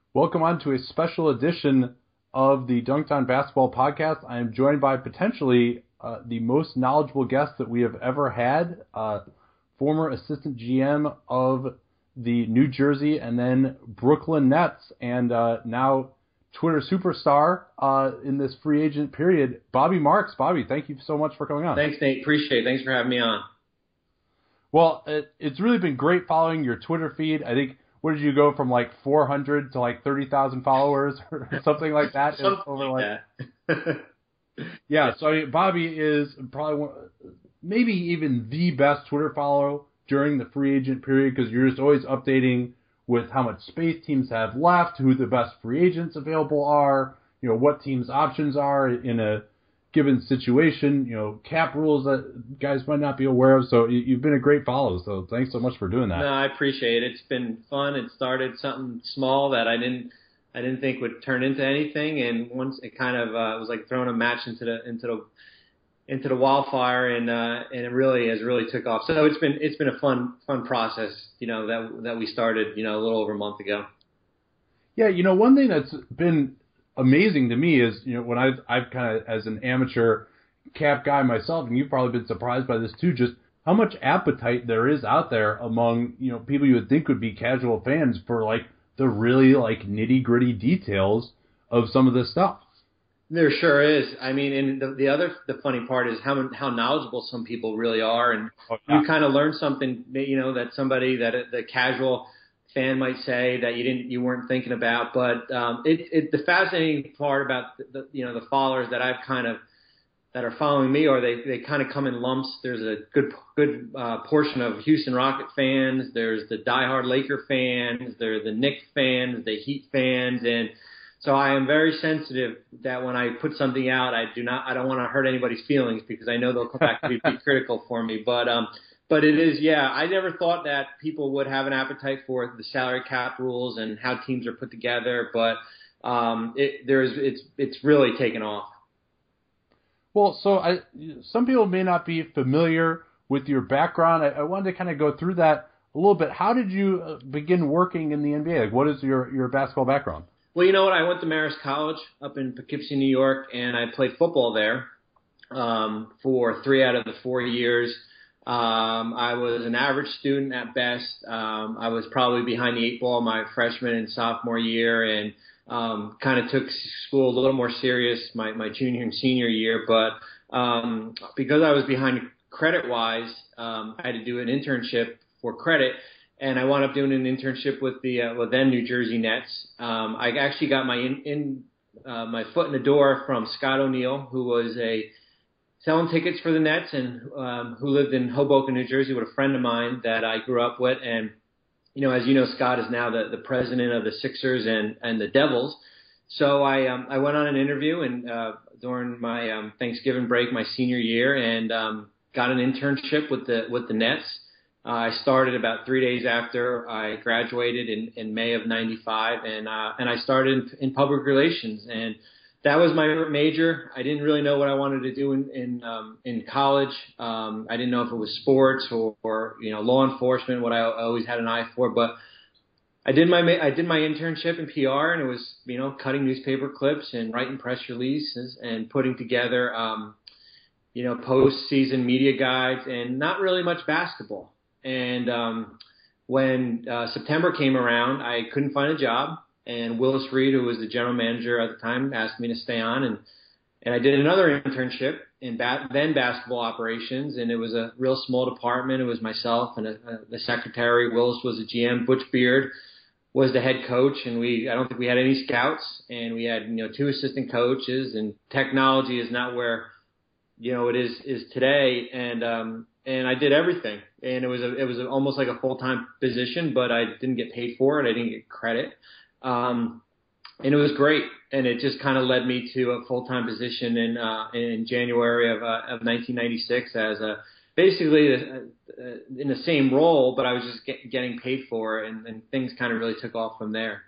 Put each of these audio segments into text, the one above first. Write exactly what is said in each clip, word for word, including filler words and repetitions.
Welcome on to a special edition of the Dunked On Basketball podcast. I am joined by potentially uh, the most knowledgeable guest that we have ever had, uh, former assistant G M of the New Jersey and then Brooklyn Nets, and uh, now Twitter superstar uh, in this free agent period, Bobby Marks. Bobby, thank you so much for coming on. Thanks, Nate. Appreciate it. Thanks for having me on. Well, it, it's really been great following your Twitter feed. I think, what did you go from like four hundred to like thirty thousand followers or something like that? Something over like like that. Yeah, so I mean, Bobby is probably one, maybe even the best Twitter follow during the free agent period because you're just always updating with how much space teams have left, who the best free agents available are, you know, what teams' options are in a given situation, you know, cap rules that guys might not be aware of. So you've been a great follow. So thanks so much for doing that. No, I appreciate it. It's been fun. It started something small that I didn't, I didn't think would turn into anything. And once it kind of uh, was like throwing a match into the, into the, into the wildfire, and uh, and it really has really took off. So it's been, it's been a fun, fun process, you know, that, that we started, you know, a little over a month ago. Yeah. You know, one thing that's been amazing to me is, you know, when I've, I've kind of, as an amateur cap guy myself, and you've probably been surprised by this too, just how much appetite there is out there among, you know, people you would think would be casual fans for like the really like nitty gritty details of some of this stuff. There sure is. I mean, and the, the other, the funny part is how how knowledgeable some people really are, and oh, yeah. You kind of learn something, you know, that somebody that the casual fan might say that you didn't, you weren't thinking about. But um, it, it, the fascinating part about the, the, you know, the followers that I've kind of that are following me, or they, they kind of come in lumps. There's a good good uh, portion of Houston Rocket fans. There's the diehard Laker fans. There's the Knicks fans, the Heat fans, and so I am very sensitive that when I put something out, I do not, I don't want to hurt anybody's feelings because I know they'll come back to be, be critical for me. But um, but it is, yeah. I never thought that people would have an appetite for the salary cap rules and how teams are put together. But um, it there's it's it's really taken off. Well, so I, some people may not be familiar with your background. I, I wanted to kind of go through that a little bit. How did you begin working in the N B A? Like, what is your, your basketball background? Well, you know what? I went to Marist College up in Poughkeepsie, New York, and I played football there um, for three out of the four years. Um, I was an average student at best. Um, I was probably behind the eight ball my freshman and sophomore year, and um, kind of took school a little more serious my, my junior and senior year. But um, because I was behind credit-wise, um, I had to do an internship for credit. And I wound up doing an internship with the uh, with then New Jersey Nets. Um, I actually got my in, in uh, my foot in the door from Scott O'Neill, who was a selling tickets for the Nets and um, who lived in Hoboken, New Jersey, with a friend of mine that I grew up with. And you know, as you know, Scott is now the, the president of the Sixers and, and the Devils. So I um, I went on an interview and uh, during my um, Thanksgiving break, my senior year, and um, got an internship with the with the Nets. Uh, I started about three days after I graduated in, in May of ninety-five, and uh, and I started in, in public relations, and that was my major. I didn't really know what I wanted to do in in, um, in college. Um, I didn't know if it was sports or, or you know law enforcement, what I always had an eye for. But I did my I did my internship in P R, and it was you know cutting newspaper clips and writing press releases and putting together um, you know post-season media guides, and not really much basketball. And um, when uh, September came around, I couldn't find a job. And Willis Reed, who was the general manager at the time, asked me to stay on. And, and I did another internship in ba- then basketball operations. And it was a real small department. It was myself and a, a, the secretary. Willis was the G M. Butch Beard was the head coach. And we I don't think we had any scouts. And we had you know two assistant coaches. And technology is not where you know it is is today. And um, And I did everything, and it was a, it was a, almost like a full-time position, but I didn't get paid for it. I didn't get credit, um, and it was great. And it just kind of led me to a full-time position in uh, in January of uh, of nineteen ninety-six as a basically a, a, in the same role, but I was just get, getting paid for it, and, and things kind of really took off from there.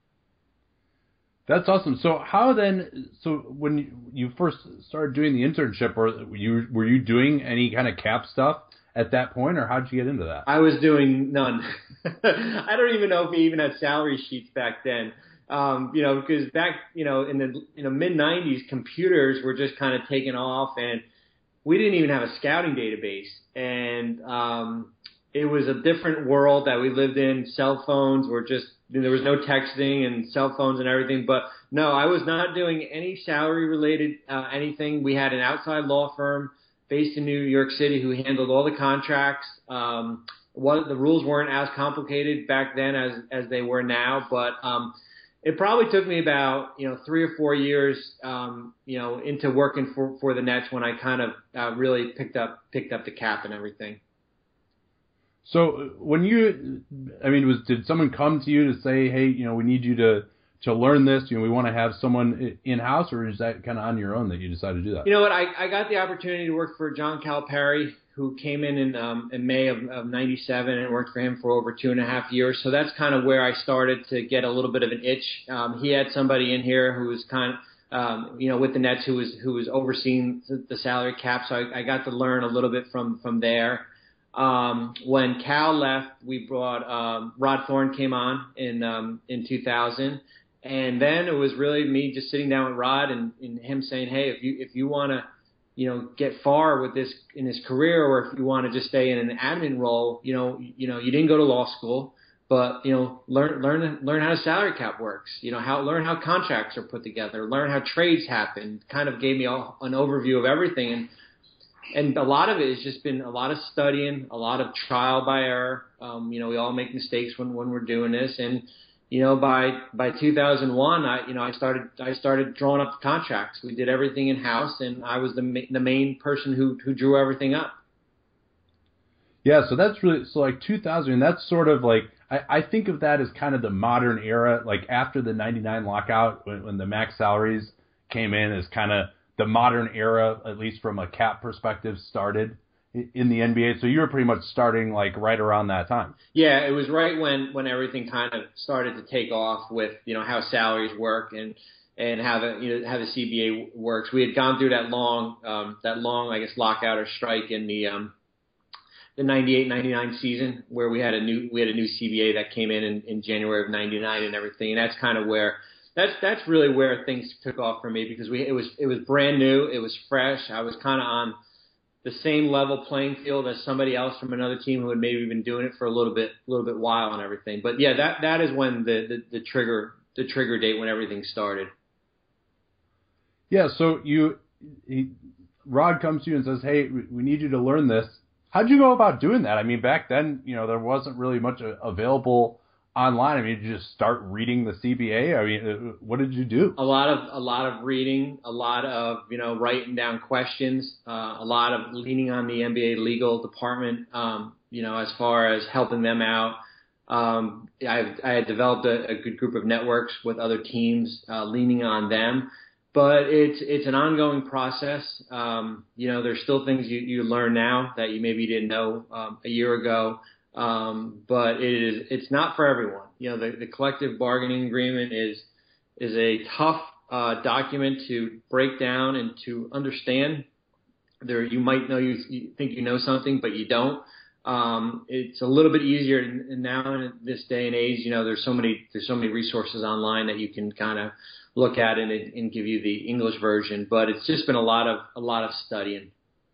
That's awesome. So how then? So when you, you first started doing the internship, or were you were you doing any kind of cap stuff at that point, or how did you get into that? I was doing none. I don't even know if we even had salary sheets back then. Um, you know, because back, you know, in the in the mid nineties, computers were just kind of taking off, and we didn't even have a scouting database, and um, it was a different world that we lived in. Cell phones were just, there was no texting and cell phones and everything. But no, I was not doing any salary related uh, anything. We had an outside law firm based in New York City who handled all the contracts. Um, what, the rules weren't as complicated back then as as they were now, but um, it probably took me about, you know, three or four years, um, you know, into working for, for the Nets when I kind of uh, really picked up picked up the cap and everything. So when you, I mean, was did someone come to you to say, hey, you know, we need you to to learn this, you know, we want to have someone in house, or is that kind of on your own that you decided to do that? You know what? I, I got the opportunity to work for John Calipari, who came in in, um, in May of, of ninety-seven, and worked for him for over two and a half years. So that's kind of where I started to get a little bit of an itch. Um, he had somebody in here who was kind of, um, you know, with the Nets, who was who was overseeing the salary cap. So I, I got to learn a little bit from from there. Um, when Cal left, we brought um, Rod Thorne came on in um, in two thousand. And then it was really me just sitting down with Rod and, and him saying, hey, if you if you want to, you know, get far with this in his career, or if you want to just stay in an admin role, you know, you know, you didn't go to law school, but you know, learn learn learn how the salary cap works. You know, how learn how contracts are put together, learn how trades happen. Kind of gave me all, an overview of everything, and and a lot of it has just been a lot of studying, a lot of trial by error. Um, you know, we all make mistakes when when we're doing this, and you know, by by two thousand one, I you know I started I started drawing up the contracts. We did everything in house, and I was the ma- the main person who who drew everything up. Yeah, so that's really so like two thousand. And that's sort of like I, I think of that as kind of the modern era, like after the ninety-nine lockout when, when the max salaries came in, as kind of the modern era, at least from a cap perspective, started in the N B A. So you were pretty much starting like right around that time. Yeah, it was right when, when everything kind of started to take off with, you know, how salaries work and, and how the, you know, how the C B A works. We had gone through that long, um, that long, I guess, lockout or strike in the, um, the ninety-eight ninety-nine season, where we had a new, we had a new C B A that came in in, in January of ninety-nine and everything. And that's kind of where, that's, that's really where things took off for me, because we, it was, it was brand new. It was fresh. I was kind of on the same level playing field as somebody else from another team who had maybe been doing it for a little bit, a little bit while and everything. But yeah, that that is when the, the, the trigger, the trigger date when everything started. Yeah. So you, he, Rod comes to you and says, "Hey, we need you to learn this." How'd you go about doing that? I mean, back then, you know, there wasn't really much available online. I mean, did you just start reading the C B A? I mean, what did you do? A lot of a lot of reading, a lot of you know writing down questions, uh, a lot of leaning on the N B A legal department, um, you know, as far as helping them out. Um, I I had developed a, a good group of networks with other teams, uh, leaning on them. But it's it's an ongoing process. Um, you know, there's still things you, you learn now that you maybe didn't know um, a year ago. Um, but it is, it's not for everyone. You know, the, the collective bargaining agreement is, is a tough, uh, document to break down and to understand. There, you might know, you, you think you know something, but you don't. Um, it's a little bit easier now in this day and age. You know, there's so many, there's so many resources online that you can kind of look at it and, and give you the English version, but it's just been a lot of, a lot of studying.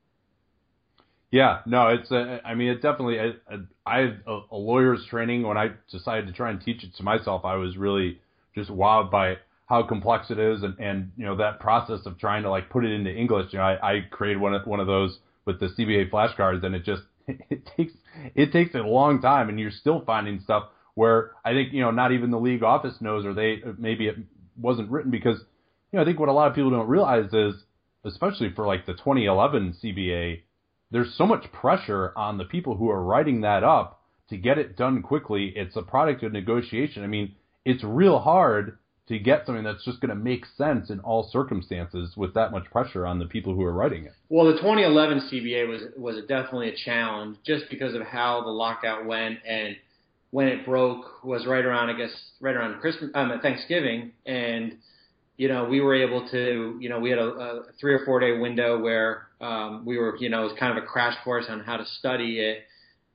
Yeah, no, it's a, I mean, it definitely, I, I had a, a lawyer's training. When I decided to try and teach it to myself, I was really just wowed by how complex it is. And, and, you know, that process of trying to like put it into English, you know, I, I created one of, one of those with the C B A flashcards, and it just, it takes, it takes a long time, and you're still finding stuff where I think, you know, not even the league office knows, or they, maybe it wasn't written, because, you know, I think what a lot of people don't realize is, especially for like the twenty eleven C B A, there's so much pressure on the people who are writing that up to get it done quickly. It's a product of negotiation. I mean, it's real hard to get something that's just going to make sense in all circumstances with that much pressure on the people who are writing it. Well, the twenty eleven C B A was was definitely a challenge, just because of how the lockout went, and when it broke was right around, I guess, right around Christmas, um, Thanksgiving, and you know, we were able to, you know, we had a, a three or four day window where um, we were, you know, it was kind of a crash course on how to study it.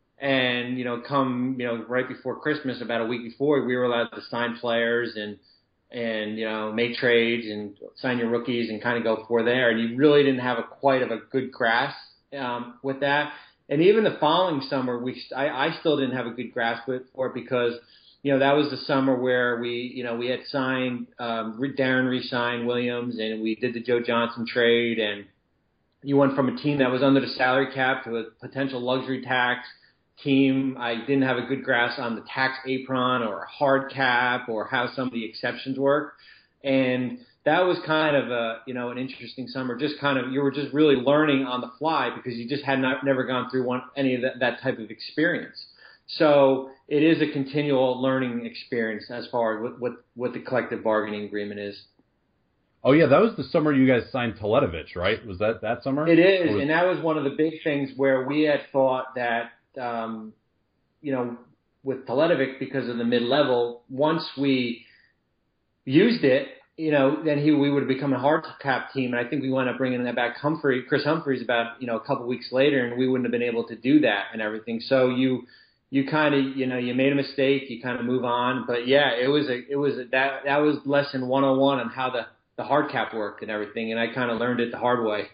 And, you know, come, you know, right before Christmas, about a week before, we were allowed to sign players and, and, you know, make trades and sign your rookies and kind of go for there. And you really didn't have a quite of a good grasp um, with that. And even the following summer, we I, I still didn't have a good grasp with, for it because, you know, that was the summer where we, you know, we had signed, um, Darren re-signed Williams, and we did the Joe Johnson trade, and you went from a team that was under the salary cap to a potential luxury tax team. I didn't have a good grasp on the tax apron or a hard cap or how some of the exceptions work. And that was kind of a, you know, an interesting summer. Just kind of, you were just really learning on the fly because you just had not, never gone through one, any of that, that type of experience. So it is a continual learning experience as far as what, what, what the collective bargaining agreement is. Oh, yeah, that was the summer you guys signed Teletovic, right? Was that that summer? It is, was... and that was one of the big things where we had thought that, um, you know, with Teletovic, because of the mid-level, once we used it, you know, then he we would have become a hard cap team, and I think we wound up bringing that back Humphrey, Chris Humphreys about, you know, a couple weeks later, and we wouldn't have been able to do that and everything. So you you kind of, you know, you made a mistake, you kind of move on, but yeah, it was a it was a, that that was lesson one oh one on how the the hard cap worked and everything, and I kind of learned it the hard way.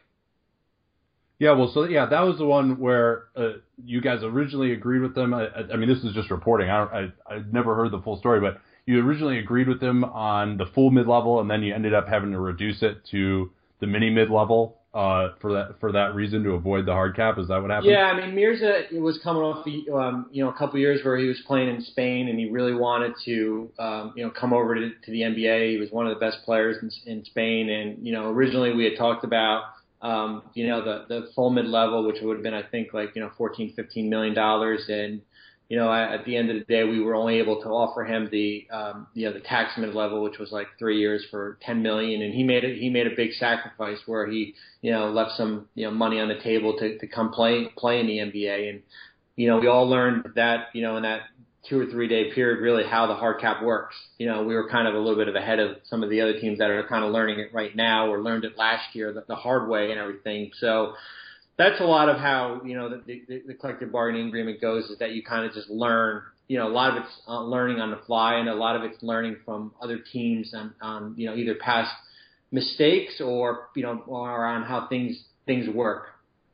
Yeah, well, so yeah, that was the one where uh, you guys originally agreed with them. I, I mean, this is just reporting. I, I I've never heard the full story, but you originally agreed with them on the full mid-level, and then you ended up having to reduce it to the mini mid-level uh, for that for that reason, to avoid the hard cap. Is that what happened? Yeah, I mean, Mirza was coming off the, um, you know, a couple of years where he was playing in Spain, and he really wanted to, um, you know, come over to, to the N B A. He was one of the best players in, in Spain, and, you know, originally we had talked about, um, you know, the, the full mid-level, which would have been, I think, like, you know, fourteen, fifteen million dollars, and, you know, at the end of the day, we were only able to offer him the, um, you know, the tax mid-level, which was like three years for ten million dollars. And he made it, he made a big sacrifice where he, you know, left some, you know, money on the table to, to come play, play in the N B A. And, you know, we all learned that, you know, in that two or three day period, really how the hard cap works. You know, we were kind of a little bit of ahead of some of the other teams that are kind of learning it right now, or learned it last year, the, the hard way and everything. So, that's a lot of how, you know, the, the, the collective bargaining agreement goes, is that you kind of just learn, you know, a lot of it's uh, learning on the fly, and a lot of it's learning from other teams on, on, you know, either past mistakes or, you know, or on how things, things work.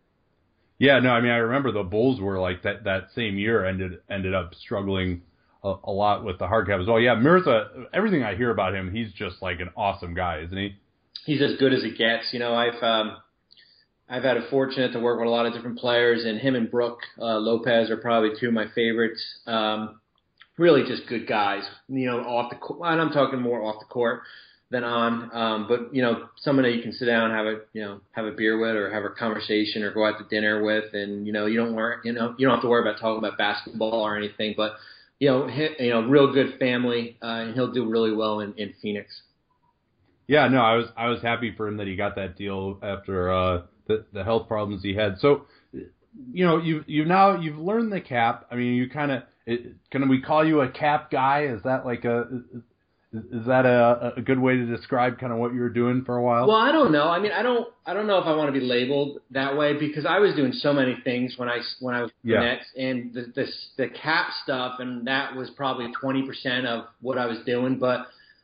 Yeah, no, I mean, I remember the Bulls were like that, that same year ended, ended up struggling a, a lot with the hard cap as well. Yeah, Mirza, everything I hear about him, he's just like an awesome guy, isn't he? He's as good as it gets. You know, I've, um, I've had a fortunate to work with a lot of different players, and him and Brooke uh, Lopez are probably two of my favorites. Um, really just good guys, you know, off the court. And I'm talking more off the court than on. Um, but, you know, someone that you can sit down and have a, you know, have a beer with, or have a conversation, or go out to dinner with. And, you know, you don't worry, you know, you don't have to worry about talking about basketball or anything, but, you know, he, you know, real good family, uh, and he'll do really well in, in Phoenix. Yeah, no, I was, I was happy for him that he got that deal after, uh, The, the health problems he had. So, you know, you've you've now you've learned the cap. I mean, you kind of can we call you a cap guy? Is that like a is, is that a, a good way to describe kind of what you were doing for a while? Well, I don't know. I mean, I don't I don't know if I want to be labeled that way, because I was doing so many things when I when I was in yeah. the Nets, and the, the the cap stuff, and that was probably twenty percent of what I was doing. But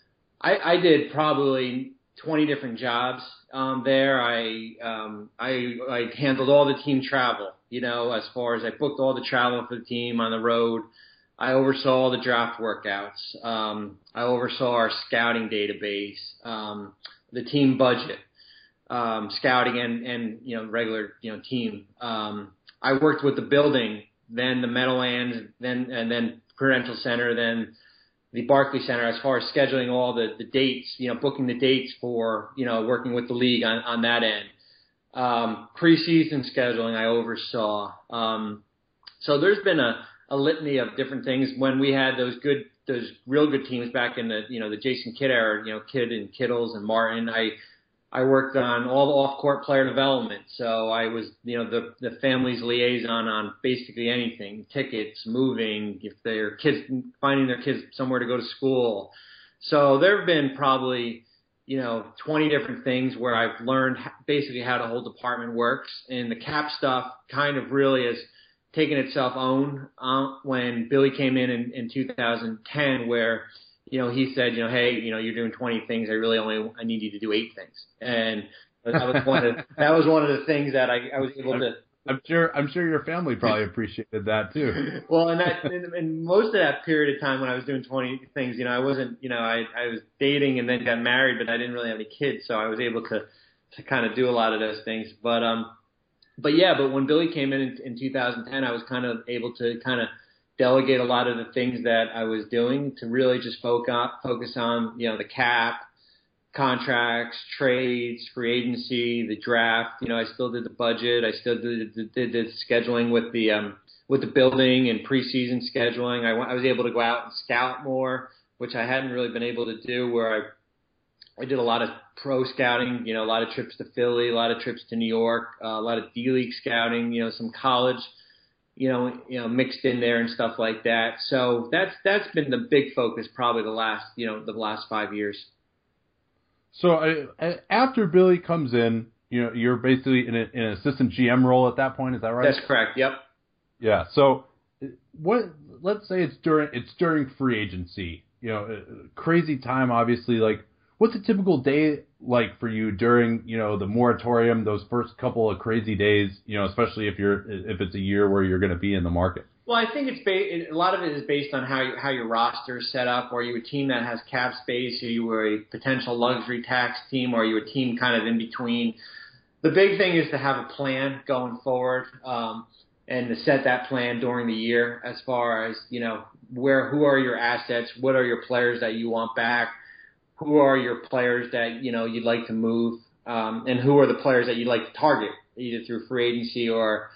I, I did probably twenty different jobs. Um, there, I, um, I, I handled all the team travel, you know, as far as I booked all the travel for the team on the road. I oversaw all the draft workouts. Um, I oversaw our scouting database, um, the team budget, um, scouting and, and, you know, regular, you know, team. Um, I worked with the building, then the Meadowlands, then, and then Prudential Center, then the Barclays Center, as far as scheduling all the, the dates, you know, booking the dates for, you know, working with the league on, on that end. Um, preseason scheduling I oversaw. Um, so there's been a, a litany of different things. When we had those good, those real good teams back in the, you know, the Jason Kidd era, you know, Kidd and Kittles and Martin, I, I worked on all the off-court player development. So I was, you know, the, the family's liaison on basically anything, tickets, moving, if their kids, finding their kids somewhere to go to school. So there have been probably, you know, twenty different things where I've learned basically how the whole department works. And the cap stuff kind of really has taken itself on uh, when Billy came in, in in two thousand ten, where you know, he said, you know, hey, you know, you're doing twenty things. I really only I need you to do eight things, and that was one of that was one of the things that I, I was able to. I'm sure. I'm sure your family probably appreciated that too. Well, and that, and, and most of that period of time when I was doing twenty things, you know, I wasn't, you know, I, I was dating and then got married, but I didn't really have any kids, so I was able to, to kind of do a lot of those things. But, um, but yeah, but when Billy came in, in in two thousand ten, I was kind of able to kind of delegate a lot of the things that I was doing to really just focus focus on, you know, the cap, contracts, trades, free agency, the draft. You know, I still did the budget. I still did, did, did the scheduling with the um, with the building and preseason scheduling. I, I was able to go out and scout more, which I hadn't really been able to do. Where I I did a lot of pro scouting. You know, a lot of trips to Philly, a lot of trips to New York, uh, a lot of D League scouting. You know, some college. You know, you know, mixed in there and stuff like that. So that's that's been the big focus probably the last you know the last five years. So uh, after Billy comes in, you know, you're basically in, a, in an assistant G M role at that point. Is that right? That's correct. Yep. Yeah. So what? Let's say it's during it's during free agency. You know, crazy time. Obviously, like, what's a typical day like for you during you know the moratorium? Those first couple of crazy days. You know, especially if you're if it's a year where you're going to be in the market. Well, I think it's ba- a lot of it is based on how you, how your roster is set up. Are you a team that has cap space? Are you a potential luxury tax team? Or are you a team kind of in between? The big thing is to have a plan going forward, um, and to set that plan during the year as far as, you know, where who are your assets? What are your players that you want back? Who are your players that, you know, you'd like to move? Um, and who are the players that you'd like to target, either through free agency or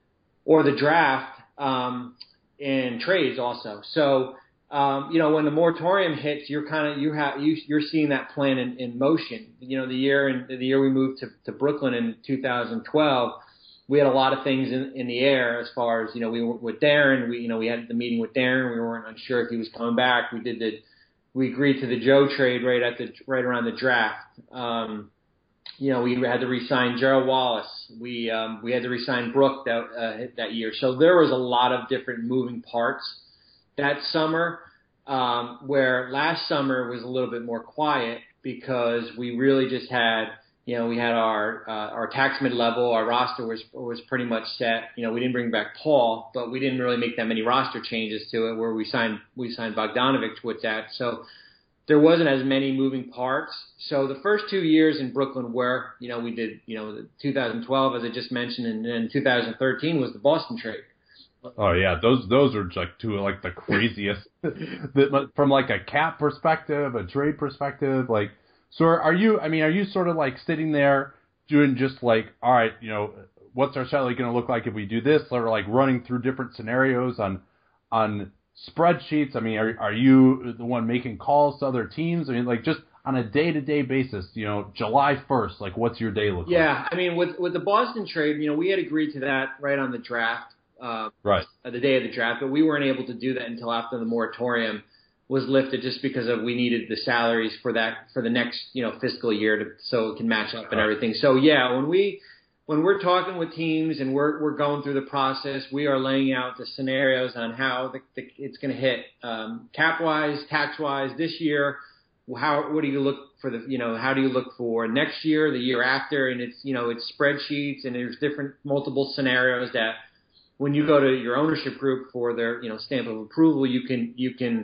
or the draft? Um, and trades also. So, um, you know, when the moratorium hits, you're kind of, you have, you, you're seeing that plan in, in motion. You know, the year and the year we moved to, to Brooklyn in two thousand twelve, we had a lot of things in, in the air as far as, you know, we were with Darren, we, you know, we had the meeting with Darren. We weren't unsure if he was coming back. We did the, we agreed to the Joe trade right at the, right around the draft. Um, You know, we had to re-sign Gerald Wallace. We um, we had to re-sign Brooke that uh, that year. So there was a lot of different moving parts that summer. Um, where last summer was a little bit more quiet because we really just had, you know, we had our uh, our tax mid-level. Our roster was was pretty much set. You know, we didn't bring back Paul, but we didn't really make that many roster changes to it. Where we signed we signed Bogdanovich with that. So there wasn't as many moving parts. So the first two years in Brooklyn were, you know, we did, you know, two thousand twelve, as I just mentioned, and then two thousand thirteen was the Boston trade. Oh yeah, those those are like two of like the craziest from like a cap perspective, a trade perspective. Like, so are you? I mean, are you sort of like sitting there doing just like, all right, you know, what's our salary going to look like if we do this? Or like running through different scenarios on on spreadsheets. I mean, are are you the one making calls to other teams? I mean, like just on a day-to-day basis, you know, July first, like what's your day look yeah, like? Yeah, I mean, with with the Boston trade, you know, we had agreed to that right on the draft, uh, right, the day of the draft, but we weren't able to do that until after the moratorium was lifted, just because of we needed the salaries for that for the next, you know, fiscal year to so it can match up and everything. So yeah, when we when we're talking with teams and we're we're going through the process, we are laying out the scenarios on how the, the, it's going to hit um, cap wise, tax wise this year. How what do you look for the you know how do you look for next year, the year after, and it's you know it's spreadsheets and there's different multiple scenarios that when you go to your ownership group for their you know stamp of approval, you can you can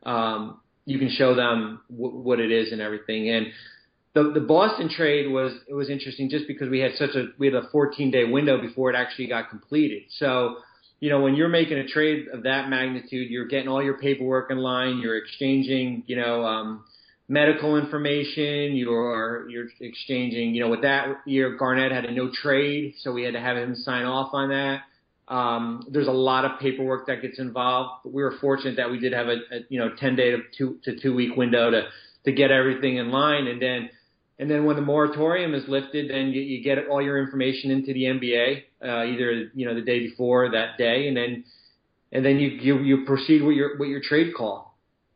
um, you can show them w- what it is and everything. And The the Boston trade was it was interesting just because we had such a we had a fourteen day window before it actually got completed. So, you know, when you're making a trade of that magnitude, you're getting all your paperwork in line, you're exchanging, you know, um, medical information, you're you're exchanging, you know, with that year Garnett had a no trade, so we had to have him sign off on that. Um, there's a lot of paperwork that gets involved, but we were fortunate that we did have a, a you know ten day to two to two week window to to get everything in line, and then. And then when the moratorium is lifted, then you, you get all your information into the N B A, uh, either you know the day before or that day, and then and then you, you you proceed with your with your trade call.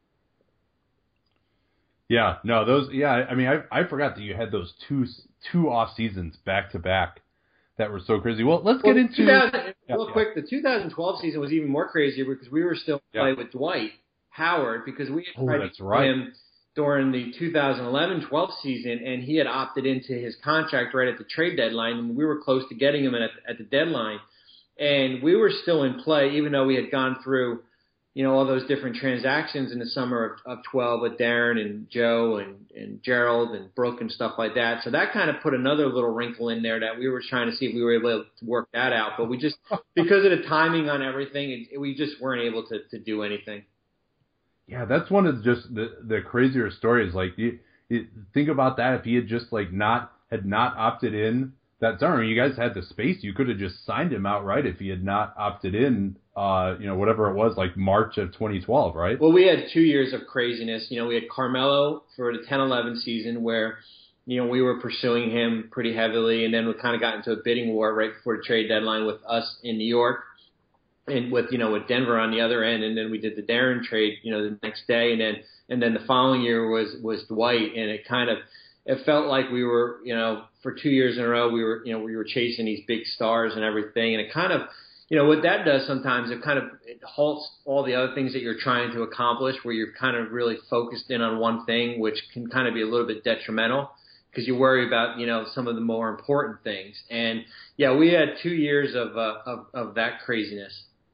Yeah, no, those. Yeah, I mean, I I forgot that you had those two two off seasons back to back that were so crazy. Well, let's well, get into yeah, real yeah. quick. The two thousand twelve season was even more crazier because we were still yeah. playing with Dwight Howard, because we had Oh, tried that's to right. him during the two thousand eleven twelve season, and he had opted into his contract right at the trade deadline, and we were close to getting him at, at the deadline. And we were still in play, even though we had gone through, you know, all those different transactions in the summer of, of twelve with Darren and Joe and, and Gerald and Brooke and stuff like that. So that kind of put another little wrinkle in there that we were trying to see if we were able to work that out. But we just, because of the timing on everything, it, we just weren't able to, to do anything. Yeah, that's one of just the the crazier stories. Like, you, you think about that. If he had just like not had not opted in that summer, you guys had the space. You could have just signed him outright if he had not opted in. Uh, you know, whatever it was, like March of twenty twelve, right? Well, we had two years of craziness. You know, we had Carmelo for the ten eleven season where, you know, we were pursuing him pretty heavily, and then we kind of got into a bidding war right before the trade deadline with us in New York. And with, you know, with Denver on the other end, and then we did the Darren trade, you know, the next day, and then and then the following year was was Dwight, and it kind of it felt like we were, you know, for two years in a row we were, you know, we were chasing these big stars and everything, and it kind of, you know, what that does sometimes, it kind of it halts all the other things that you're trying to accomplish, where you're kind of really focused in on one thing, which can kind of be a little bit detrimental because you worry about, you know, some of the more important things. And yeah, we had two years of uh, of, of that craziness.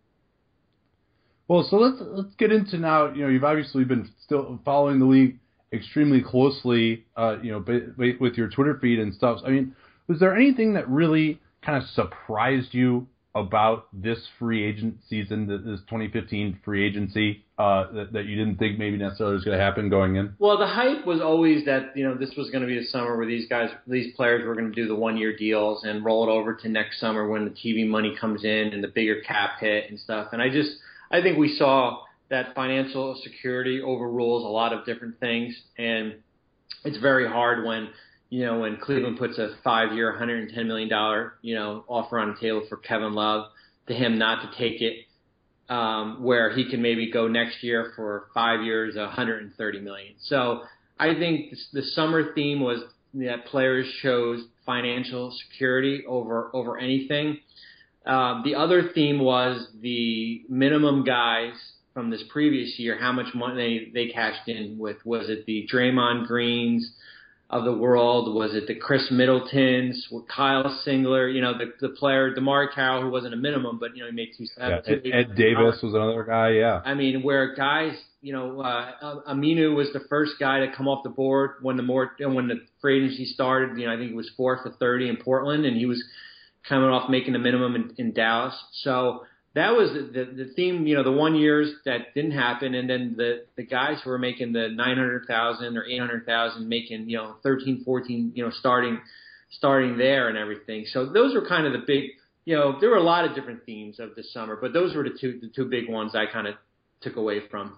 Well, so let's let's get into now. You know, you've obviously been still following the league extremely closely. Uh, you know, with your Twitter feed and stuff. I mean, was there anything that really kind of surprised you about this free agent season, this twenty fifteen free agency, uh, that, that you didn't think maybe necessarily was going to happen going in? Well, the hype was always that, you know, this was going to be the summer where these guys, these players were going to do the one-year deals and roll it over to next summer when the T V money comes in and the bigger cap hit and stuff. And I just, I think we saw that financial security overrules a lot of different things, and it's very hard when, you know, when Cleveland puts a five-year, one hundred ten million dollars, you know, offer on the table for Kevin Love, to him not to take it, um, where he can maybe go next year for five years, one hundred thirty million dollars. So I think the summer theme was that players chose financial security over over anything. Um, the other theme was the minimum guys from this previous year, how much money they, they cashed in with. Was it the Draymond Greens of the world? Was it the Chris Middletons, Kyle Singler, you know, the the player, DeMar Carroll, who wasn't a minimum, but, you know, he made two yeah, Ed, Ed Davis was another guy, yeah. I mean, where guys, you know, uh, Aminu was the first guy to come off the board when the more when the free agency started. You know, I think he was four for thirty in Portland, and he was coming off making the minimum in, in Dallas. So that was the, the, the theme, you know, the one years that didn't happen, and then the, the guys who were making the nine hundred thousand or eight hundred thousand making, you know, thirteen, fourteen, you know, starting starting there and everything. So those were kind of the big, you know, there were a lot of different themes of the summer, but those were the two the two big ones I kind of took away from.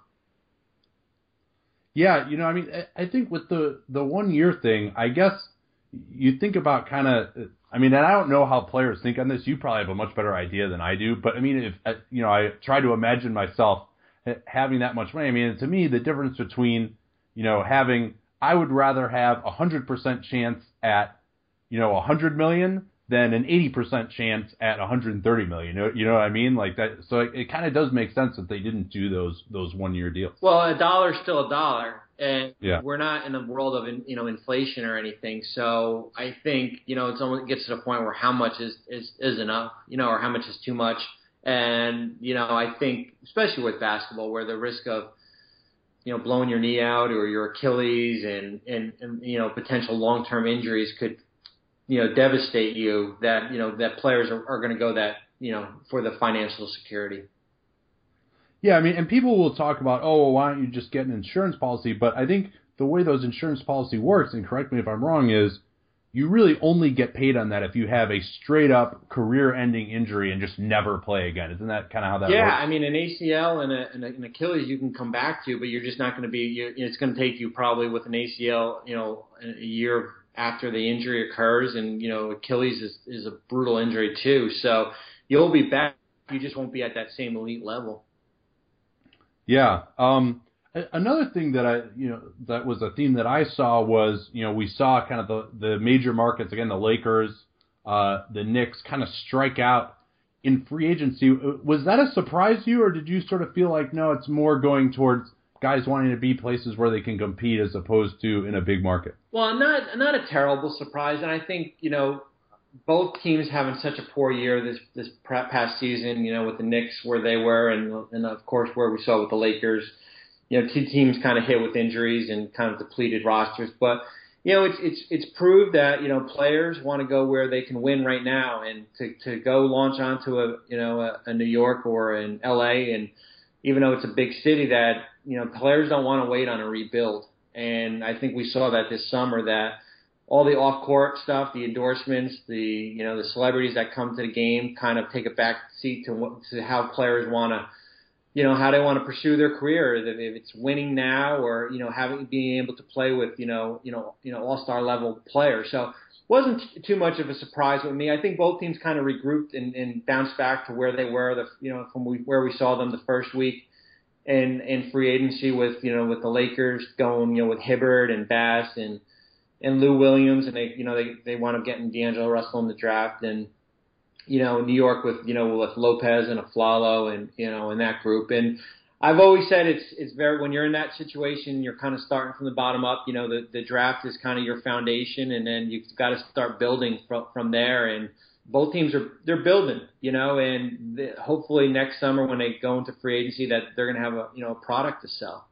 Yeah, you know, I mean, I think with the, the one year thing, I guess you think about kind of, I mean, and I don't know how players think on this. You probably have a much better idea than I do. But, I mean, if you know, I try to imagine myself having that much money. I mean, to me, the difference between, you know, having, I would rather have a one hundred percent chance at, you know, one hundred million dollars than an eighty percent chance at one hundred thirty million dollars. You know, you know what I mean? Like that. So it, it kind of does make sense that they didn't do those those one-year deals. Well, a dollar's still a dollar. And yeah. We're not in a world of, you know, inflation or anything. So I think, you know, it's almost, it gets to the point where how much is, is, is enough, you know, or how much is too much. And, you know, I think, especially with basketball, where the risk of, you know, blowing your knee out or your Achilles and, and, and you know, potential long-term injuries could, you know, devastate you, that, you know, that players are, are going to go that, you know, for the financial security. Yeah, I mean, and people will talk about, oh, well, why don't you just get an insurance policy? But I think the way those insurance policy works, and correct me if I'm wrong, is you really only get paid on that if you have a straight-up career-ending injury and just never play again. Isn't that kind of how that yeah, works? Yeah, I mean, an A C L and, a, and a, an Achilles you can come back to, but you're just not going to be you, – it's going to take you probably with an A C L, you know, a year after the injury occurs. And, you know, Achilles is, is a brutal injury too. So you'll be back. You just won't be at that same elite level. Yeah. Um, another thing that I, you know, that was a theme that I saw was, you know, we saw kind of the, the major markets, again, the Lakers, uh, the Knicks kind of strike out in free agency. Was that a surprise to you, or did you sort of feel like, no, it's more going towards guys wanting to be places where they can compete as opposed to in a big market? Well, not not a terrible surprise, and I think, you know, both teams having such a poor year this this past season, you know, with the Knicks where they were, and and of course where we saw with the Lakers, you know, two teams kind of hit with injuries and kind of depleted rosters, but you know, it's it's it's proved that, you know, players want to go where they can win right now, and to to go launch onto a you know a, a New York or an L A, and even though it's a big city, that you know players don't want to wait on a rebuild, and I think we saw that this summer, that all the off court stuff, the endorsements, the you know the celebrities that come to the game kind of take a back seat to what to how players want to. You know, how they want to pursue their career, if it's winning now or, you know, having, being able to play with, you know, you know, you know, all-star level players. So it wasn't t- too much of a surprise with me. I think both teams kind of regrouped and, and bounced back to where they were, the, you know, from we, where we saw them the first week in, in free agency with, you know, with the Lakers going, you know, with Hibbert and Bass and, and Lou Williams. And they, you know, they, they wound up getting D'Angelo Russell in the draft, and, you know, New York with, you know, with Lopez and Aflalo and, you know, in that group. And I've always said it's, it's very, when you're in that situation, you're kind of starting from the bottom up, you know, the, the draft is kind of your foundation, and then you've got to start building from, from there. And both teams are, they're building, you know, and the, hopefully next summer when they go into free agency that they're going to have a, you know, a product to sell.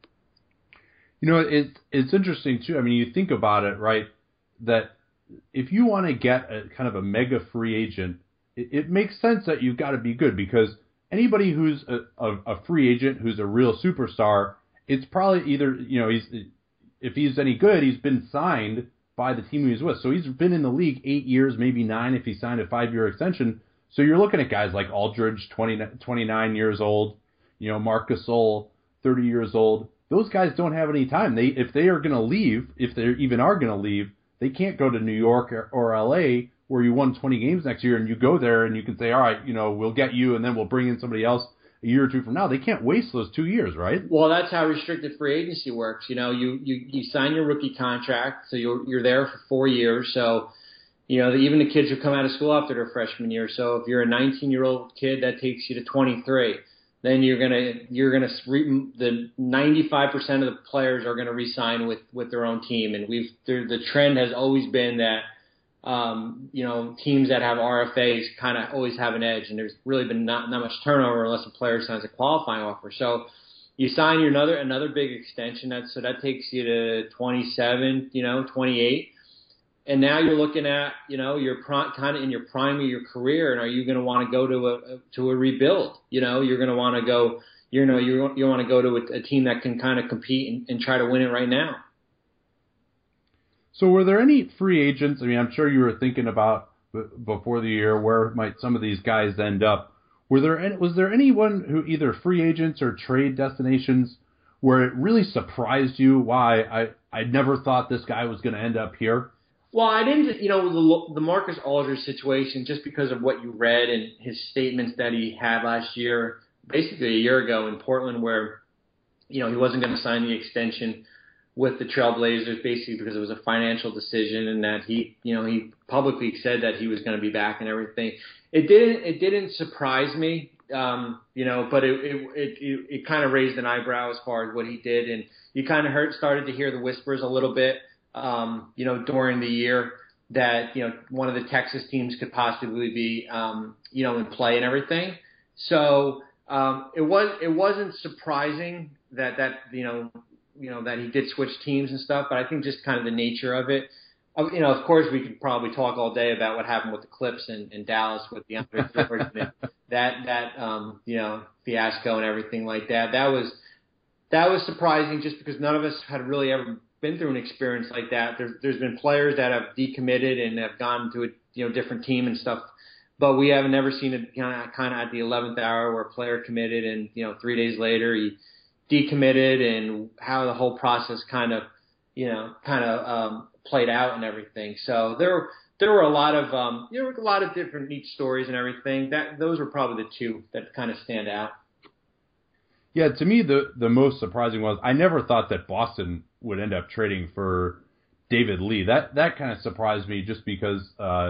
You know, it, it's interesting too. I mean, you think about it, right? That if you want to get a kind of a mega free agent, it makes sense that you've got to be good, because anybody who's a, a, a free agent who's a real superstar, it's probably either, you know, he's if he's any good, he's been signed by the team he was with. So he's been in the league eight years, maybe nine if he signed a five-year extension. So you're looking at guys like Aldridge, twenty, twenty-nine years old, you know, Marc Gasol, thirty years old. Those guys don't have any time. They If they are going to leave, if they even are going to leave, they can't go to New York or, or L A where you won twenty games next year, and you go there and you can say, all right, you know, we'll get you and then we'll bring in somebody else a year or two from now. They can't waste those two years, right? Well, that's how restricted free agency works. You know, you, you, you sign your rookie contract, so you're, you're there for four years. So, you know, even the kids who come out of school after their freshman year. So if you're a nineteen-year-old kid, that takes you to twenty-three. Then you're gonna you're gonna re- the ninety-five percent of the players are gonna re-sign with, with their own team, and we've the trend has always been that. Um, you know, teams that have R F As kind of always have an edge, and there's really been not, not much turnover unless a player signs a qualifying offer. So you sign your another another big extension, that so that takes you to twenty-seven, you know, twenty-eight, and now you're looking at, you know, you're pri- kind of in your prime of your career, and are you going to want to go to a to a rebuild? You know, you're going to want to go, you know, you you want to go to a, a team that can kind of compete and, and try to win it right now. So were there any free agents? I mean, I'm sure you were thinking about b- before the year, where might some of these guys end up? Were there any, was there anyone who either free agents or trade destinations where it really surprised you? Why I I never thought this guy was going to end up here. Well, I didn't, you know, the, the Marcus Aldridge situation, just because of what you read and his statements that he had last year, basically a year ago in Portland, where, you know, he wasn't going to sign the extension with the Trailblazers, basically because it was a financial decision, and that he, you know, he publicly said that he was going to be back and everything. It didn't, it didn't surprise me, um, you know, but it, it, it, it, it kind of raised an eyebrow as far as what he did, and you kind of heard, started to hear the whispers a little bit, um, you know, during the year that, you know, one of the Texas teams could possibly be, um, you know, in play and everything. So um, it was, it wasn't surprising that that, you know. you know, that he did switch teams and stuff, but I think just kind of the nature of it. You know, of course, we could probably talk all day about what happened with the Clips in, in Dallas with the DeAndre Jordan, that that um, you know, fiasco and everything like that. That was that was surprising, just because none of us had really ever been through an experience like that. There's there's been players that have decommitted and have gone to a you know different team and stuff, but we have never seen it kind of kind of at the eleventh hour where a player committed and you know three days later he decommitted, and how the whole process kind of, you know, kind of um, played out and everything. So there, there were a lot of, um, there were a lot of different neat stories and everything. That those were probably the two that kind of stand out. Yeah, to me, the the most surprising was I never thought that Boston would end up trading for David Lee. That that kind of surprised me, just because uh,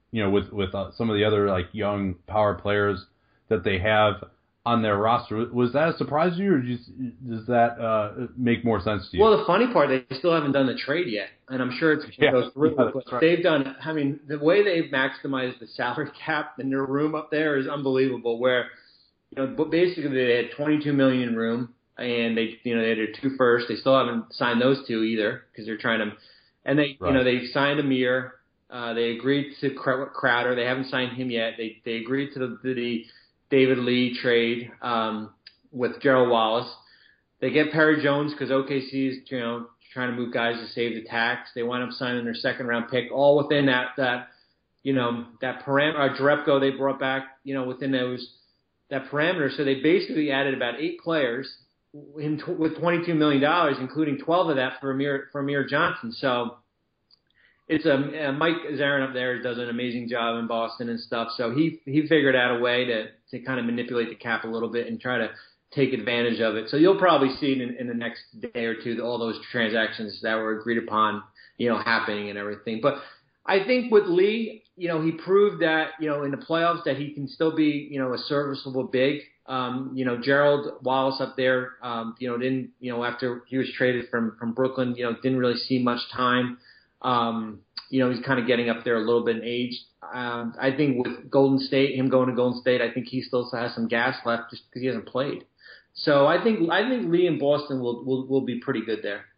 you know, with with uh, some of the other like young power players that they have on their roster. Was that a surprise to you, or just, does that uh, make more sense to you? Well, the funny part, they still haven't done the trade yet, and I'm sure it's going to yeah, go through. yeah, but right. they've done. I mean, the way they've maximized the salary cap in their room up there is unbelievable. Where, you know, basically they had twenty-two million in room, and they, you know, they had their two first. They still haven't signed those two either because they're trying to. And they, right. you know, they signed Amir. Uh, they agreed to Crowder. They haven't signed him yet. They they agreed to the, to the David Lee trade um, with Gerald Wallace. They get Perry Jones because O K C is, you know, trying to move guys to save the tax. They wind up signing their second round pick, all within that that you know that parameter. Uh, Jerebko they brought back, you know, within those that parameter. So they basically added about eight players in t- with twenty-two million dollars, including twelve of that for Amir for Amir Johnson. So. It's a uh, Mike Zarin up there does an amazing job in Boston and stuff. So he he figured out a way to, to kind of manipulate the cap a little bit and try to take advantage of it. So you'll probably see it in, in the next day or two, all those transactions that were agreed upon, you know, happening and everything. But I think with Lee, you know, he proved that, you know, in the playoffs that he can still be, you know, a serviceable big. Um, you know, Gerald Wallace up there, um, you know, didn't, you know, after he was traded from from Brooklyn, you know, didn't really see much time. Um, you know, he's kind of getting up there a little bit in age. Um, I think with Golden State, him going to Golden State, I think he still has some gas left just because he hasn't played. So I think I think Lee in Boston will will, will be pretty good there.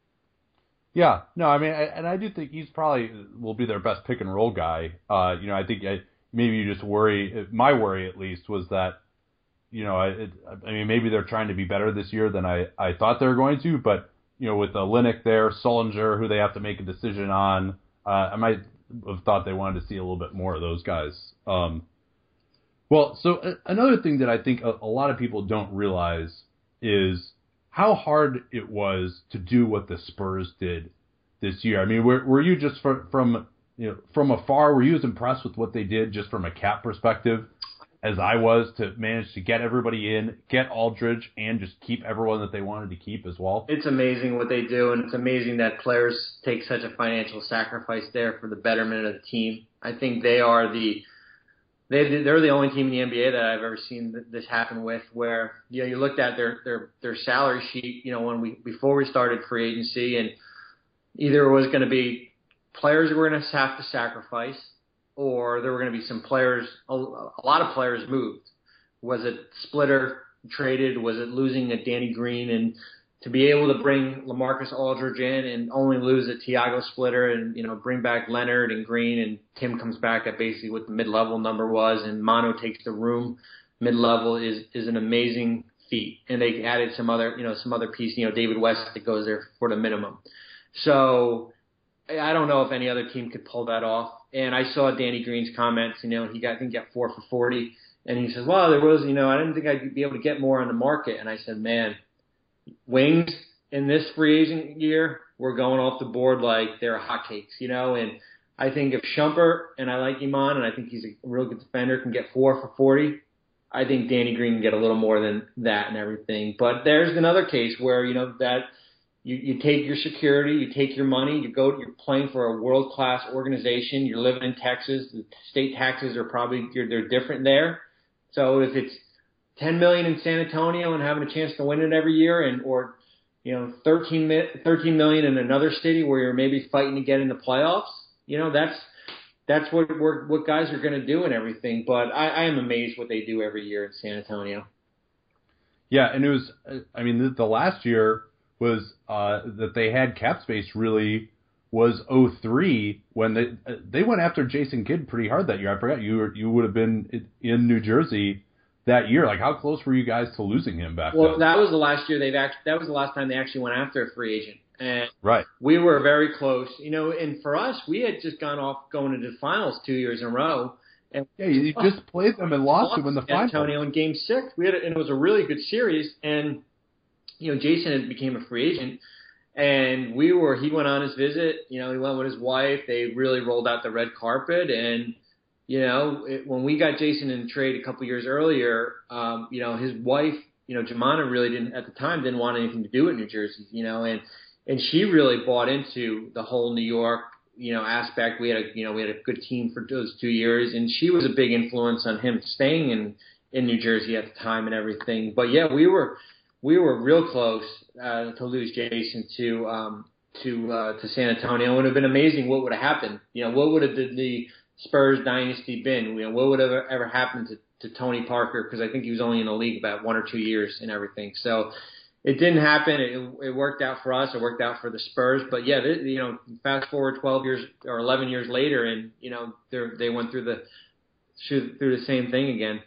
Yeah, no, I mean, I, and I do think he's probably will be their best pick and roll guy. Uh, you know, I think I, maybe you just worry. My worry, at least, was that, you know, it, I mean, maybe they're trying to be better this year than I, I thought they were going to, but. You know, with Olynyk there, Sullinger, who they have to make a decision on, uh, I might have thought they wanted to see a little bit more of those guys. Um, well, so a- another thing that I think a, a lot of people don't realize is how hard it was to do what the Spurs did this year. I mean, were, were you just from, from you know from afar? Were you as impressed with what they did just from a cap perspective as I was to manage to get everybody in, get Aldridge, and just keep everyone that they wanted to keep as well? It's amazing what they do, and it's amazing that players take such a financial sacrifice there for the betterment of the team. I think they are the they they're the only team in the N B A that I've ever seen this happen with, where you know you looked at their their their salary sheet, you know, when we before we started free agency, and either it was going to be players who were going to have to sacrifice, or there were going to be some players, a, a lot of players moved. Was it Splitter traded? Was it losing a Danny Green? And to be able to bring LaMarcus Aldridge in and only lose a Tiago Splitter and, you know, bring back Leonard and Green, and Tim comes back at basically what the mid-level number was, and Mono takes the room mid-level is, is an amazing feat. And they added some other, you know, some other piece, you know, David West that goes there for the minimum. So I don't know if any other team could pull that off. And I saw Danny Green's comments, you know, he got, I think, got four for forty. And he says, well, there was, you know, I didn't think I'd be able to get more on the market. And I said, man, wings in this free agent year, we're going off the board like they're hotcakes, you know. And I think if Shumpert, and I like Iman, and I think he's a real good defender, can get four for forty, I think Danny Green can get a little more than that and everything. But there's another case where, you know, that you, you take your security, you take your money, you go, you're playing for a world-class organization, you're living in Texas, the state taxes are probably, they're different there. So if it's ten million dollars in San Antonio and having a chance to win it every year, and or you know thirteen million dollars in another city where you're maybe fighting to get in the playoffs, you know that's that's what we're, what guys are going to do and everything. But I, I am amazed what they do every year in San Antonio. Yeah, and it was, I mean, the, the last year was uh, that they had cap space really was oh three when they they went after Jason Kidd pretty hard that year. I forgot you were, you would have been in New Jersey that year. Like, how close were you guys to losing him back well, then? Well, that was the last year they've actually, that was the last time they actually went after a free agent. And right. we were very close, you know, and for us, we had just gone off going into the finals two years in a row. And yeah, you oh, just played them and lost, lost them in the finals. Antonio in game six. We had, a, and it was a really good series. And, you know, Jason had became a free agent. And we were, he went on his visit, you know, he went with his wife. They really rolled out the red carpet. And, you know, it, when we got Jason in trade a couple years earlier, um, you know, his wife, you know, Jemana really didn't, at the time, didn't want anything to do with New Jersey, you know, and, and she really bought into the whole New York, you know, aspect. We had a, you know, we had a good team for those two years, and she was a big influence on him staying in, in New Jersey at the time and everything. But yeah, we were, we were real close uh, to lose Jason to, um, to, uh, to San Antonio. It would have been amazing what would have happened. You know, what would have the, the Spurs dynasty been? You know, what would have ever, ever happened to, to Tony Parker? Because I think he was only in the league about one or two years and everything. So it didn't happen. It, it worked out for us. It worked out for the Spurs. But yeah, they, you know, fast forward twelve years or eleven years later, and you know, they they went through the through the same thing again.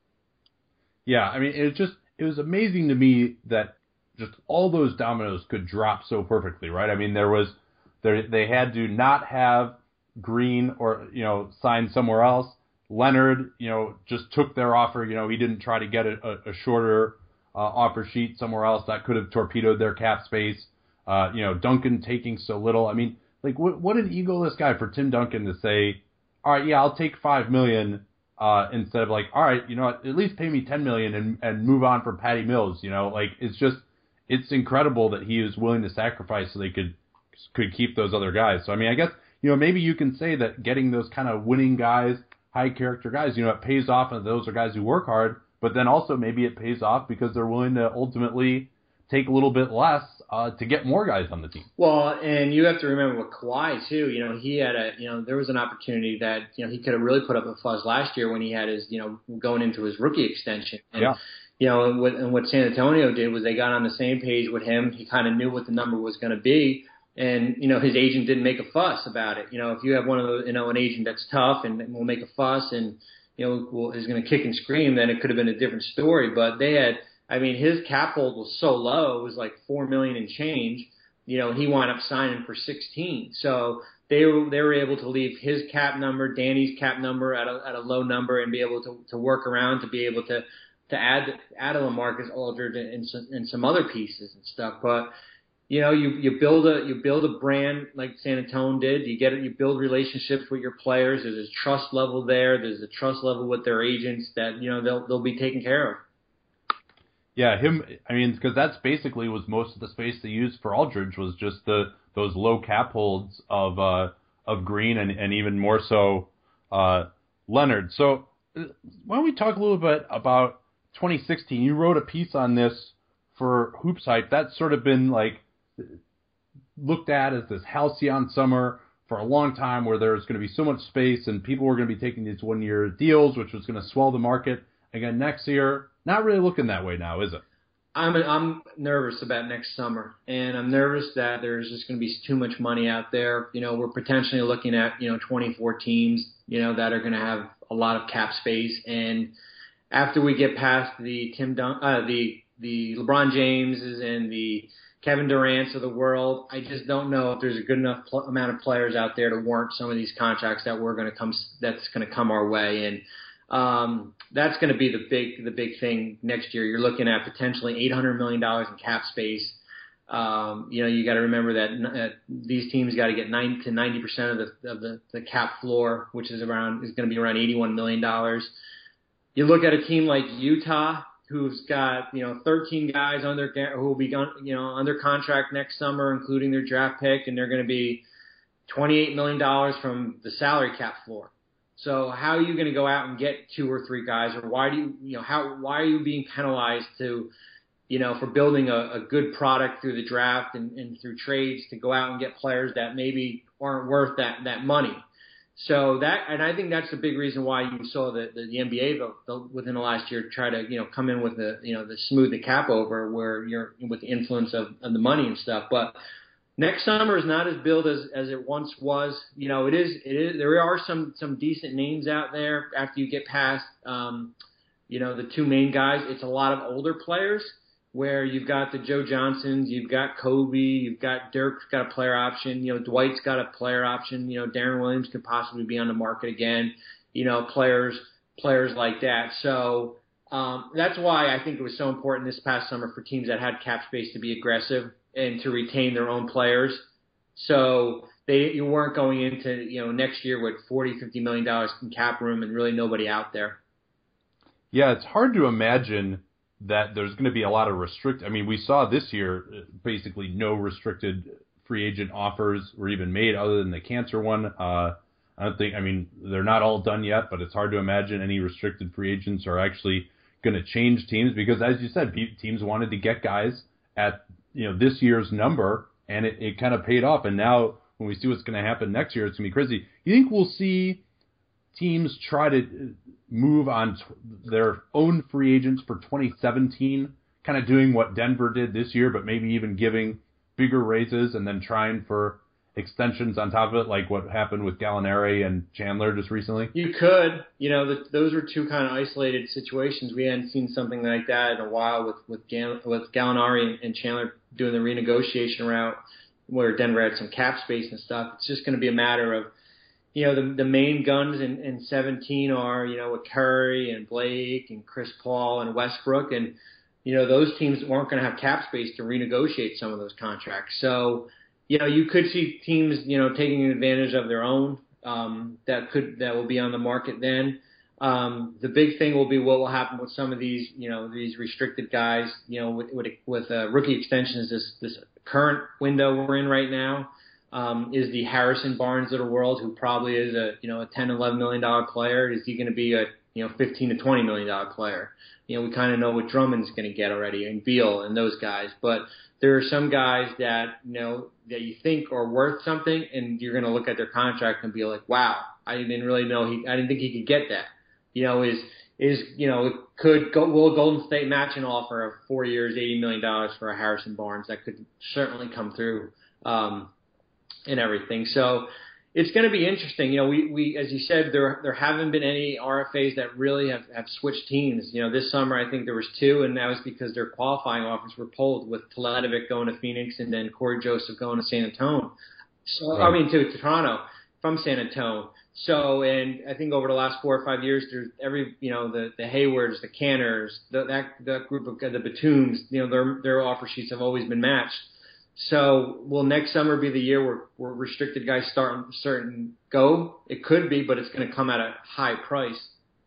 Yeah, I mean, it was just it was amazing to me that just all those dominoes could drop so perfectly, right? I mean, there was there they had to not have Green or you know sign somewhere else. Leonard, you know, just took their offer. You know, he didn't try to get a, a, a shorter uh, offer sheet somewhere else that could have torpedoed their cap space. Uh, you know, Duncan taking so little. I mean, like what what an egoless guy for Tim Duncan to say, all right, yeah, I'll take five million uh, instead of like, all right, you know, at least pay me ten million and and move on for Patty Mills. You know, like it's just it's incredible that he was willing to sacrifice so they could could keep those other guys. So I mean, I guess you know maybe you can say that getting those kind of winning guys, high character guys, you know, it pays off, and those are guys who work hard. But then also maybe it pays off because they're willing to ultimately take a little bit less uh, to get more guys on the team. Well, and you have to remember with Kawhi too. You know, he had a, you know, there was an opportunity that you know he could have really put up a fuzz last year when he had his, you know, going into his rookie extension. And, yeah. You know, and what, and what San Antonio did was they got on the same page with him. He kind of knew what the number was going to be. And, you know, his agent didn't make a fuss about it. You know, if you have one of those, you know, an agent that's tough and will make a fuss and, you know, will, is going to kick and scream, then it could have been a different story. But they had, I mean, his cap hold was so low. It was like four million dollars and change. You know, he wound up signing for sixteen. So they were, they were able to leave his cap number, Danny's cap number at a, at a low number and be able to, to work around to be able to, to add, add a LaMarcus Aldridge and some, and some other pieces and stuff. But, you know, you, you build a you build a brand like San Antonio did. You get it. You build relationships with your players. There's a trust level there. There's a trust level with their agents that you know they'll they'll be taken care of. Yeah, him. I mean, because that's basically was most of the space they used for Aldridge was just the those low cap holds of uh, of Green and, and even more so uh, Leonard. So why don't we talk a little bit about twenty sixteen? You wrote a piece on this for Hoops Hype. That's sort of been like looked at as this halcyon summer for a long time where there's going to be so much space and people were going to be taking these one-year deals, which was going to swell the market. Again, next year, not really looking that way now, is it? I'm I'm nervous about next summer, and I'm nervous that there's just going to be too much money out there. You know, we're potentially looking at, you know, twenty-four teams, you know, that are going to have a lot of cap space. And after we get past the Tim Dun- uh, the the LeBron Jameses and the Kevin Durant's of the world, I just don't know if there's a good enough pl- amount of players out there to warrant some of these contracts that we're going to come that's going to come our way. And um, that's going to be the big the big thing next year. You're looking at potentially eight hundred million dollars in cap space. Um, you know, you got to remember that uh, these teams got to get ninety to ninety percent of the of the, the cap floor, which is around is going to be around eighty-one million dollars. You look at a team like Utah, who's got, you know, thirteen guys under who will be, you know, under contract next summer, including their draft pick, and they're going to be twenty-eight million dollars from the salary cap floor. So how are you going to go out and get two or three guys, or why do you, you know, how why are you being penalized to, you know, for building a, a good product through the draft and, and through trades to go out and get players that maybe aren't worth that that money? So that, and I think that's the big reason why you saw the, the, the N B A the, the, within the last year try to, you know, come in with the, you know, the smooth the cap over where you're with the influence of, of the money and stuff. But next summer is not as billed as, as it once was. You know, it is, it is, there are some, some decent names out there after you get past, um, you know, the two main guys. It's a lot of older players where you've got the Joe Johnsons, you've got Kobe, you've got Dirk's got a player option, you know, Dwight's got a player option, you know, Darren Williams could possibly be on the market again, you know, players, players like that. So um, that's why I think it was so important this past summer for teams that had cap space to be aggressive and to retain their own players. So they you weren't going into, you know, next year with forty, fifty million dollars in cap room and really nobody out there. Yeah, it's hard to imagine that there's going to be a lot of restrict. I mean, we saw this year basically no restricted free agent offers were even made other than the cancer one. Uh, I don't think, I mean, they're not all done yet, but it's hard to imagine any restricted free agents are actually going to change teams because, as you said, teams wanted to get guys at, you know, this year's number, and it, it kind of paid off. And now when we see what's going to happen next year, it's going to be crazy. You think we'll see teams try to move on t- their own free agents for twenty seventeen, kind of doing what Denver did this year, but maybe even giving bigger raises and then trying for extensions on top of it, like what happened with Gallinari and Chandler just recently? You could. You know, the, those were two kind of isolated situations. We hadn't seen something like that in a while with with, Gall- with Gallinari and, and Chandler doing the renegotiation route where Denver had some cap space and stuff. It's just going to be a matter of, you know, the the main guns in, in seventeen are, you know, with Curry and Blake and Chris Paul and Westbrook. And, you know, those teams weren't going to have cap space to renegotiate some of those contracts. So, you know, you could see teams, you know, taking advantage of their own um, that could that will be on the market then. Um, the big thing will be what will happen with some of these, you know, these restricted guys, you know, with with, with uh, rookie extensions. This this current window we're in right now um, is the Harrison Barnes of the world, who probably is a you know a ten, eleven million dollar player. Is he going to be a you know fifteen to twenty million dollar player? You know, we kind of know what Drummond's going to get already, and Beal and those guys, but there are some guys that, you know, that you think are worth something, and you're going to look at their contract and be like, wow, I didn't really know he, I didn't think he could get that. You know, is, is, you know, could, go, will Golden State match an offer of four years, eighty million dollars for a Harrison Barnes? That could certainly come through, um, and everything. So it's going to be interesting. You know, we, we, as you said, there, there haven't been any R F As that really have, have switched teams. You know, this summer I think there was two, and that was because their qualifying offers were pulled, with Teletovic going to Phoenix and then Corey Joseph going to San Antonio. So, right. I mean, to, to Toronto from San Antonio. So, and I think over the last four or five years, there's every, you know, the, the Haywards, the Canners, the, that, that group of the Batums, you know, their, their offer sheets have always been matched. So will next summer be the year where, where restricted guys start certain go? It could be, but it's going to come at a high price.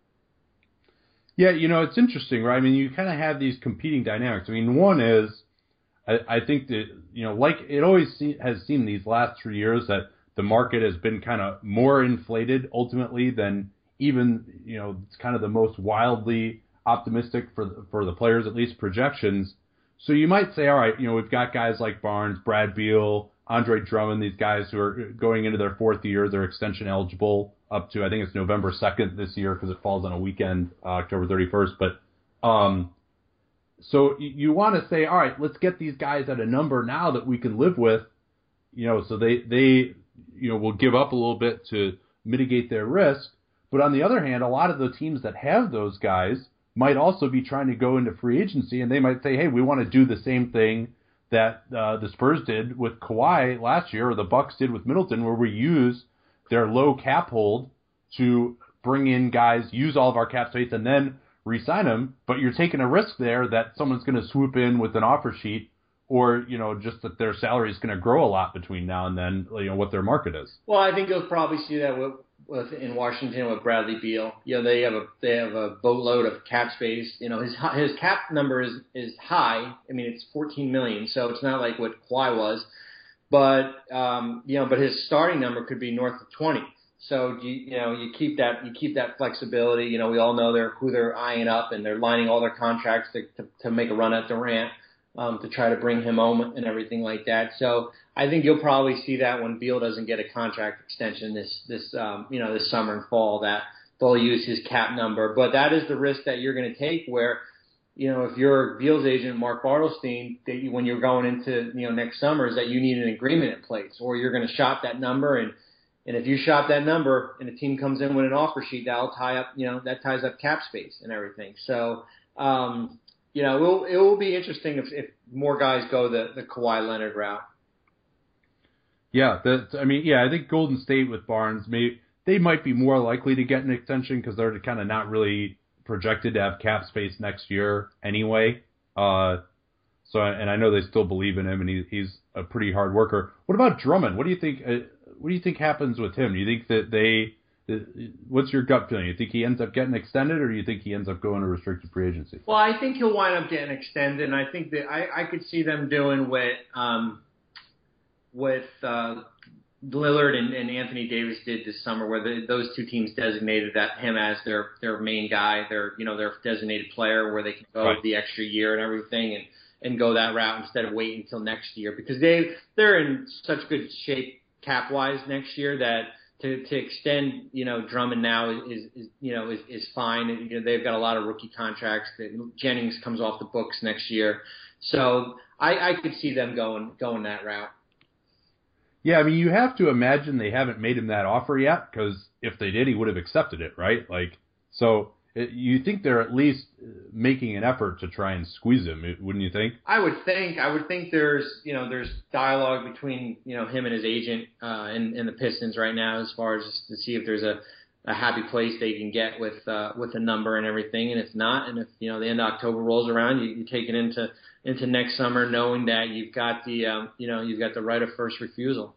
Yeah, you know, it's interesting, right? I mean, you kind of have these competing dynamics. I mean, one is, I, I think that, you know, like it always se- has seemed these last three years that the market has been kind of more inflated ultimately than even, you know, it's kind of the most wildly optimistic for the, for the players, at least projections. So you might say, all right, you know, we've got guys like Barnes, Brad Beal, Andre Drummond, these guys who are going into their fourth year, they're extension eligible up to, I think it's November second this year because it falls on a weekend, uh, October thirty-first. But um, so you, you want to say, all right, let's get these guys at a number now that we can live with, you know, so they, they you know, will give up a little bit to mitigate their risk. But on the other hand, a lot of the teams that have those guys might also be trying to go into free agency, and they might say, hey, we want to do the same thing that uh, the Spurs did with Kawhi last year, or the Bucks did with Middleton, where we use their low cap hold to bring in guys, use all of our cap space, and then re-sign them. But you're taking a risk there that someone's going to swoop in with an offer sheet, or, you know, just that their salary is going to grow a lot between now and then, you know, what their market is. Well, I think you'll probably see that with, with in Washington with Bradley Beal. You know, they have a they have a boatload of cap space. You know, his his cap number is is high. I mean, it's fourteen million, so it's not like what Kawhi was. But um, you know, but his starting number could be north of twenty. So you you know you keep that you keep that flexibility. You know, we all know they're who they're eyeing up, and they're lining all their contracts to to, to make a run at Durant. Um, to try to bring him home and everything like that. So I think you'll probably see that when Beal doesn't get a contract extension this this um, you know this summer and fall, that they'll use his cap number. But that is the risk that you're going to take, where, you know, if you're Beal's agent, Mark Bartelstein, that you, when you're going into, you know, next summer, is that you need an agreement in place, or you're going to shop that number, and and if you shop that number and a team comes in with an offer sheet, that'll tie up, you know, that ties up cap space and everything. So. Um, You know, it will, it will be interesting if, if more guys go the, the Kawhi Leonard route. Yeah, that's, I mean, yeah, I think Golden State with Barnes, may, they might be more likely to get an extension because they're kind of not really projected to have cap space next year anyway. Uh, so, and I know they still believe in him, and he, he's a pretty hard worker. What about Drummond? What do you think? Uh, what do you think happens with him? Do you think that they? What's your gut feeling? You think he ends up getting extended, or do you think he ends up going to restricted free agency? Well, I think he'll wind up getting extended, and I think that I, I could see them doing what um, what uh, Lillard and, and Anthony Davis did this summer, where the, those two teams designated that him as their their main guy, their you know their designated player, where they can go right. the extra year and everything, and, and go that route instead of waiting until next year, because they they're in such good shape cap wise next year that to to extend you know Drummond now is, is you know is, is fine. And, you know, they've got a lot of rookie contracts. That Jennings comes off the books next year, so I, I could see them going going that route. Yeah, I mean, you have to imagine they haven't made him that offer yet, because if they did, he would have accepted it, right? Like, so it, you think they're at least making an effort to try and squeeze him, wouldn't you think? I would think. I would think there's, you know, there's dialogue between, you know, him and his agent uh, and, and the Pistons right now, as far as to see if there's a, a happy place they can get with uh, with a number and everything. And if not, and if you know the end of October rolls around, you, you take it into into next summer, knowing that you've got the, um, you know, you've got the right of first refusal.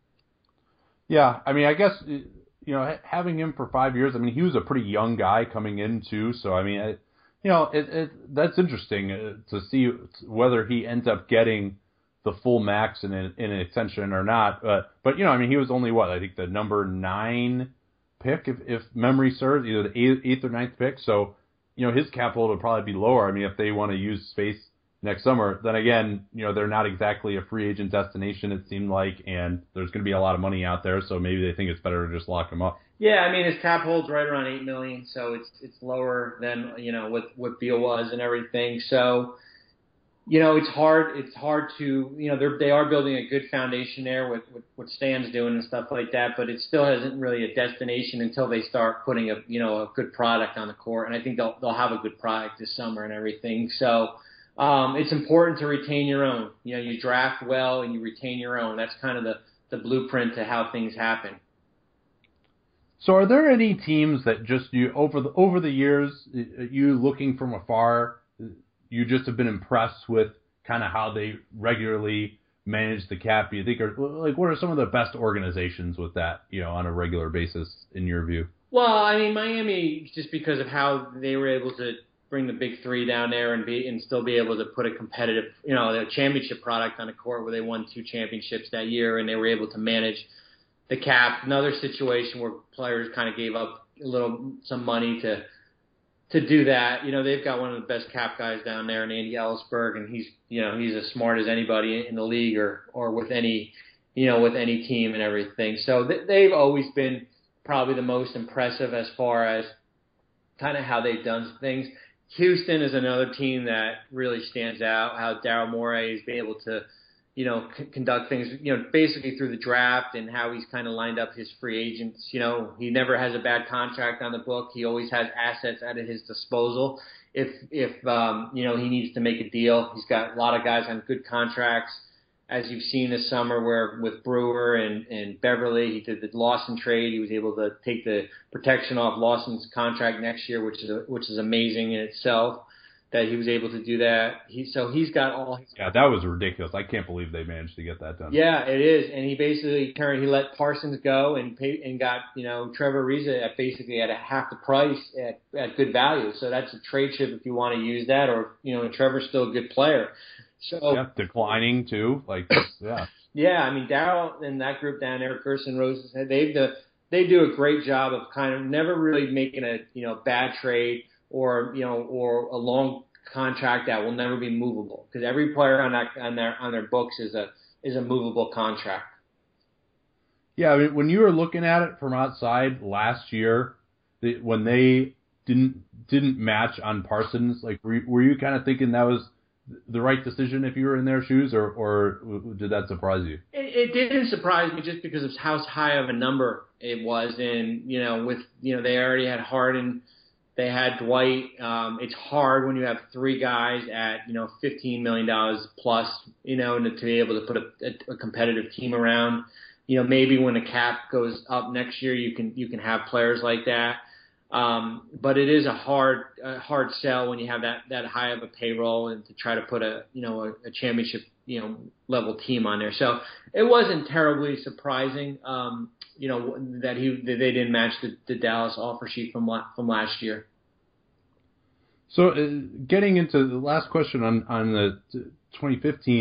Yeah, I mean, I guess, you know, having him for five years, I mean, he was a pretty young guy coming in, too. So, I mean, it, you know, it, it, that's interesting to see whether he ends up getting the full max in, a, in an extension or not. But, but, you know, I mean, he was only, what, I think the number nine pick, if, if memory serves, either the eighth, eighth or ninth pick. So, you know, his cap hold would probably be lower. I mean, if they want to use space next summer, then again, you know, they're not exactly a free agent destination, it seemed like, and there's going to be a lot of money out there, so maybe they think it's better to just lock him up. Yeah, I mean, his cap hold's right around eight million dollars, so it's it's lower than, you know, what what Beal was and everything. So, you know, it's hard it's hard to, you know, they're they are building a good foundation there with, with what Stan's doing and stuff like that, but it still hasn't really a destination until they start putting a, you know, a good product on the court, and I think they'll they'll have a good product this summer and everything. So, Um, it's important to retain your own. You know, you draft well and you retain your own. That's kind of the, the blueprint to how things happen. So are there any teams that just you over the over the years, you looking from afar, you just have been impressed with kind of how they regularly manage the cap? You think, are like, what are some of the best organizations with that, you know, on a regular basis in your view? Well, I mean, Miami, just because of how they were able to bring the big three down there and be and still be able to put a competitive, you know, a championship product on the court, where they won two championships that year and they were able to manage the cap. Another situation where players kind of gave up a little some money to to do that. You know, they've got one of the best cap guys down there in Andy Ellisberg, and he's, you know, he's as smart as anybody in the league or or with any, you know, with any team and everything. So th- they've always been probably the most impressive as far as kind of how they've done things. Houston is another team that really stands out, how Daryl Morey has been able to, you know, c- conduct things, you know, basically through the draft, and how he's kind of lined up his free agents. You know, he never has a bad contract on the book. He always has assets at his disposal. If, if um, you know, he needs to make a deal, he's got a lot of guys on good contracts, as you've seen this summer, where with Brewer and, and Beverly, he did the Lawson trade. He was able to take the protection off Lawson's contract next year, which is a, which is amazing in itself that he was able to do that. He so he's got all his yeah, that was ridiculous. I can't believe they managed to get that done. Yeah, it is, and he basically turned. He let Parsons go and paid, and got, you know, Trevor Ariza at basically at a half the price at at good value. So that's a trade chip if you want to use that, or, you know, Trevor's still a good player. So yeah, declining too, like yeah, yeah. I mean, Daryl and that group down there, Gerson Roses, they the they do a great job of kind of never really making a, you know, bad trade or, you know, or a long contract that will never be movable, because every player on that on their on their books is a is a movable contract. Yeah, I mean, when you were looking at it from outside last year, the, when they didn't didn't match on Parsons, like were you, were you kind of thinking that was the right decision if you were in their shoes, or, or did that surprise you? It, it didn't surprise me, just because of how high of a number it was, and, you know, with, you know, they already had Harden, they had Dwight. Um, it's hard when you have three guys at, you know, fifteen million dollars plus, you know, and to be able to put a, a, a competitive team around. You know, maybe when the cap goes up next year, you can you can have players like that. Um, but it is a hard, a hard sell when you have that, that high of a payroll, and to try to put a, you know, a, a championship, you know, level team on there. So it wasn't terribly surprising, um, you know, that he, that they didn't match the, the Dallas offer sheet from, from last year. So uh, getting into the last question on, on the twenty fifteen,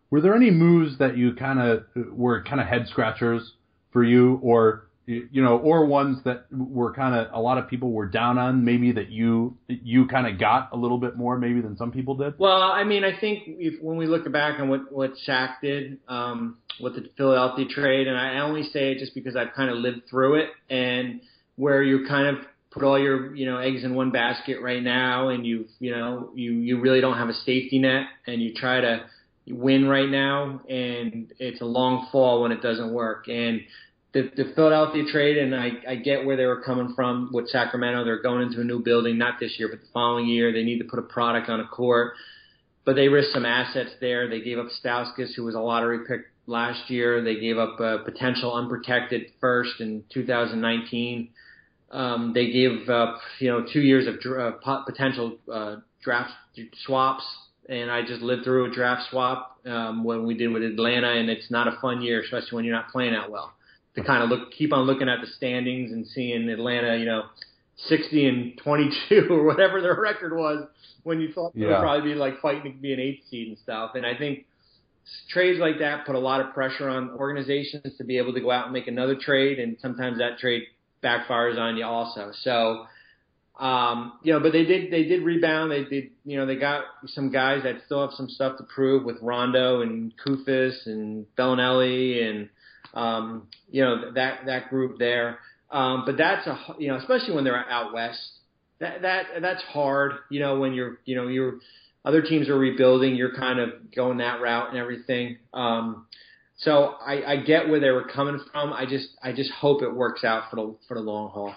were there any moves that you kind of were kind of head scratchers for you, or you know, or ones that were kind of a lot of people were down on, maybe that you you kind of got a little bit more maybe than some people did? Well, I mean, I think if, when we look back on what what Shaq did um, with the Philadelphia trade, and I only say it just because I've kind of lived through it, and where you kind of put all your you know eggs in one basket right now, and you you know you you really don't have a safety net, and you try to win right now, and it's a long fall when it doesn't work. And The, the Philadelphia trade, and I, I get where they were coming from with Sacramento. They're going into a new building, not this year, but the following year. They need to put a product on a court, but they risked some assets there. They gave up Stauskas, who was a lottery pick last year. They gave up a potential unprotected first in two thousand nineteen. Um, they gave up, you know, two years of uh, potential uh, draft swaps, and I just lived through a draft swap um, when we did with Atlanta, and it's not a fun year, especially when you're not playing that well. To kind of look, keep on looking at the standings and seeing Atlanta, you know, sixty and twenty-two or whatever their record was, when you thought yeah. they would probably be like fighting to be an eighth seed and stuff. And I think trades like that put a lot of pressure on organizations to be able to go out and make another trade, and sometimes that trade backfires on you also. So, um, you know, but they did they did rebound. They did, you know, they got some guys that still have some stuff to prove with Rondo and Kufis and Bellinelli and. Um, you know, that, that group there. Um, but that's a, you know, especially when they're out west, that, that, that's hard, you know, when you're, you know, you're, other teams are rebuilding, you're kind of going that route and everything. Um, so I, I get where they were coming from. I just, I just hope it works out for the, for the long haul.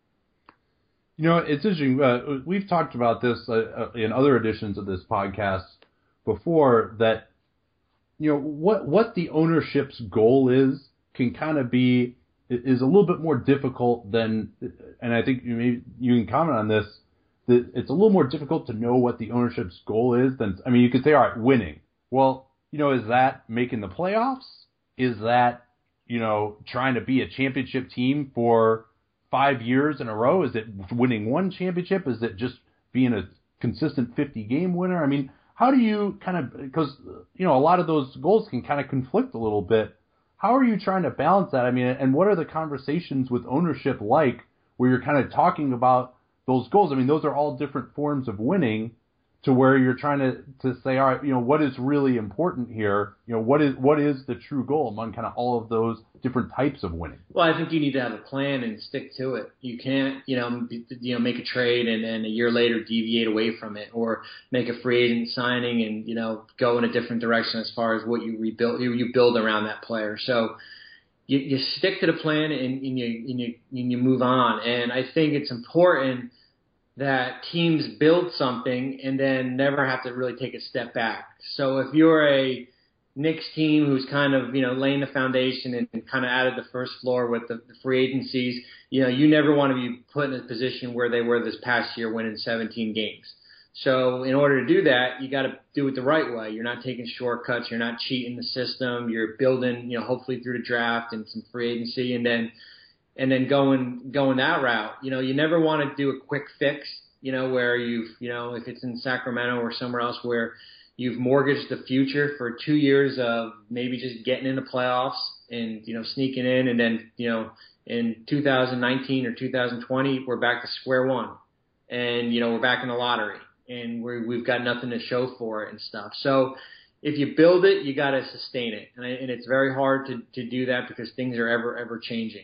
You know, it's interesting. Uh, we've talked about this uh, in other editions of this podcast before, that, you know, what, what the ownership's goal is can kind of be, is a little bit more difficult than, and I think you may, you can comment on this, that it's a little more difficult to know what the ownership's goal is than, I mean, you could say, all right, winning. Well, you know, is that making the playoffs? Is that, you know, trying to be a championship team for five years in a row? Is it winning one championship? Is it just being a consistent fifty-game winner? I mean, how do you kind of, because, you know, a lot of those goals can kind of conflict a little bit. How are you trying to balance that? I mean, and what are the conversations with ownership like, where you're kind of talking about those goals? I mean, those are all different forms of winning, to where you're trying to, to say, all right, you know, what is really important here? You know, what is what is the true goal among kind of all of those different types of winning? Well, I think you need to have a plan and stick to it. You can't, you know, you know, make a trade and then a year later deviate away from it, or make a free agent signing and, you know, go in a different direction as far as what you rebuild, you, you build around that player. So you, you stick to the plan and, and you and you and you move on. And I think it's important that teams build something and then never have to really take a step back. So if you're a Knicks team who's kind of, you know, laying the foundation and, and kind of added the first floor with the, the free agencies, you know, you never want to be put in a position where they were this past year, winning seventeen games. So in order to do that, you got to do it the right way. You're not taking shortcuts. You're not cheating the system. You're building, you know, hopefully through the draft and some free agency, and then and then going going that route. You know, you never want to do a quick fix, you know, where you've, you know, if it's in Sacramento or somewhere else where you've mortgaged the future for two years of maybe just getting in the playoffs and, you know, sneaking in, and then, you know, in two thousand nineteen or two thousand twenty, we're back to square one, and, you know, we're back in the lottery, and we're, we've got nothing to show for it and stuff. So if you build it, you got to sustain it. And, I, and it's very hard to, to do that because things are ever, ever changing.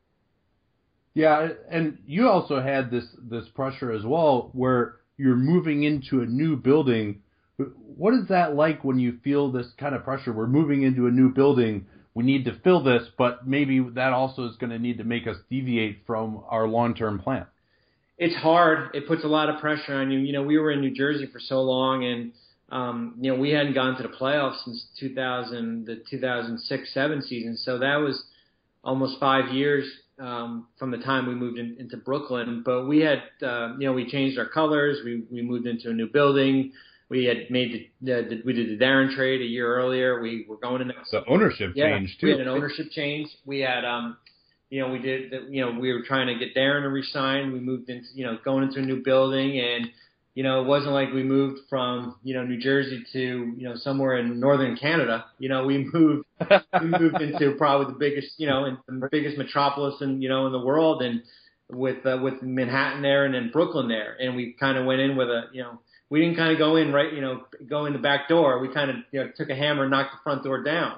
Yeah, and you also had this this pressure as well, where you're moving into a new building. What is that like when you feel this kind of pressure? We're moving into a new building. We need to fill this, but maybe that also is going to need to make us deviate from our long-term plan. It's hard. It puts a lot of pressure on you. You know, we were in New Jersey for so long, and um, you know, we hadn't gone to the playoffs since two thousand, the two thousand six seven season. So that was almost five years. Um, from the time we moved in, into Brooklyn, but we had, uh, you know, we changed our colors. We we moved into a new building. We had made the, the we did the Darren trade a year earlier. We were going in the ownership yeah, change too. We had an ownership change. We had, um, you know, we did, the, you know, we were trying to get Darren to resign. We moved into, you know, going into a new building, and You know, it wasn't like we moved from, you know, New Jersey to, you know, somewhere in northern Canada. You know, we moved we moved into probably the biggest, you know, in the biggest metropolis in, you know, in the world, and with uh, with Manhattan there and then Brooklyn there, and we kind of went in with a, you know, we didn't kind of go in right, you know, go in the back door. We kind of, you know, took a hammer and knocked the front door down.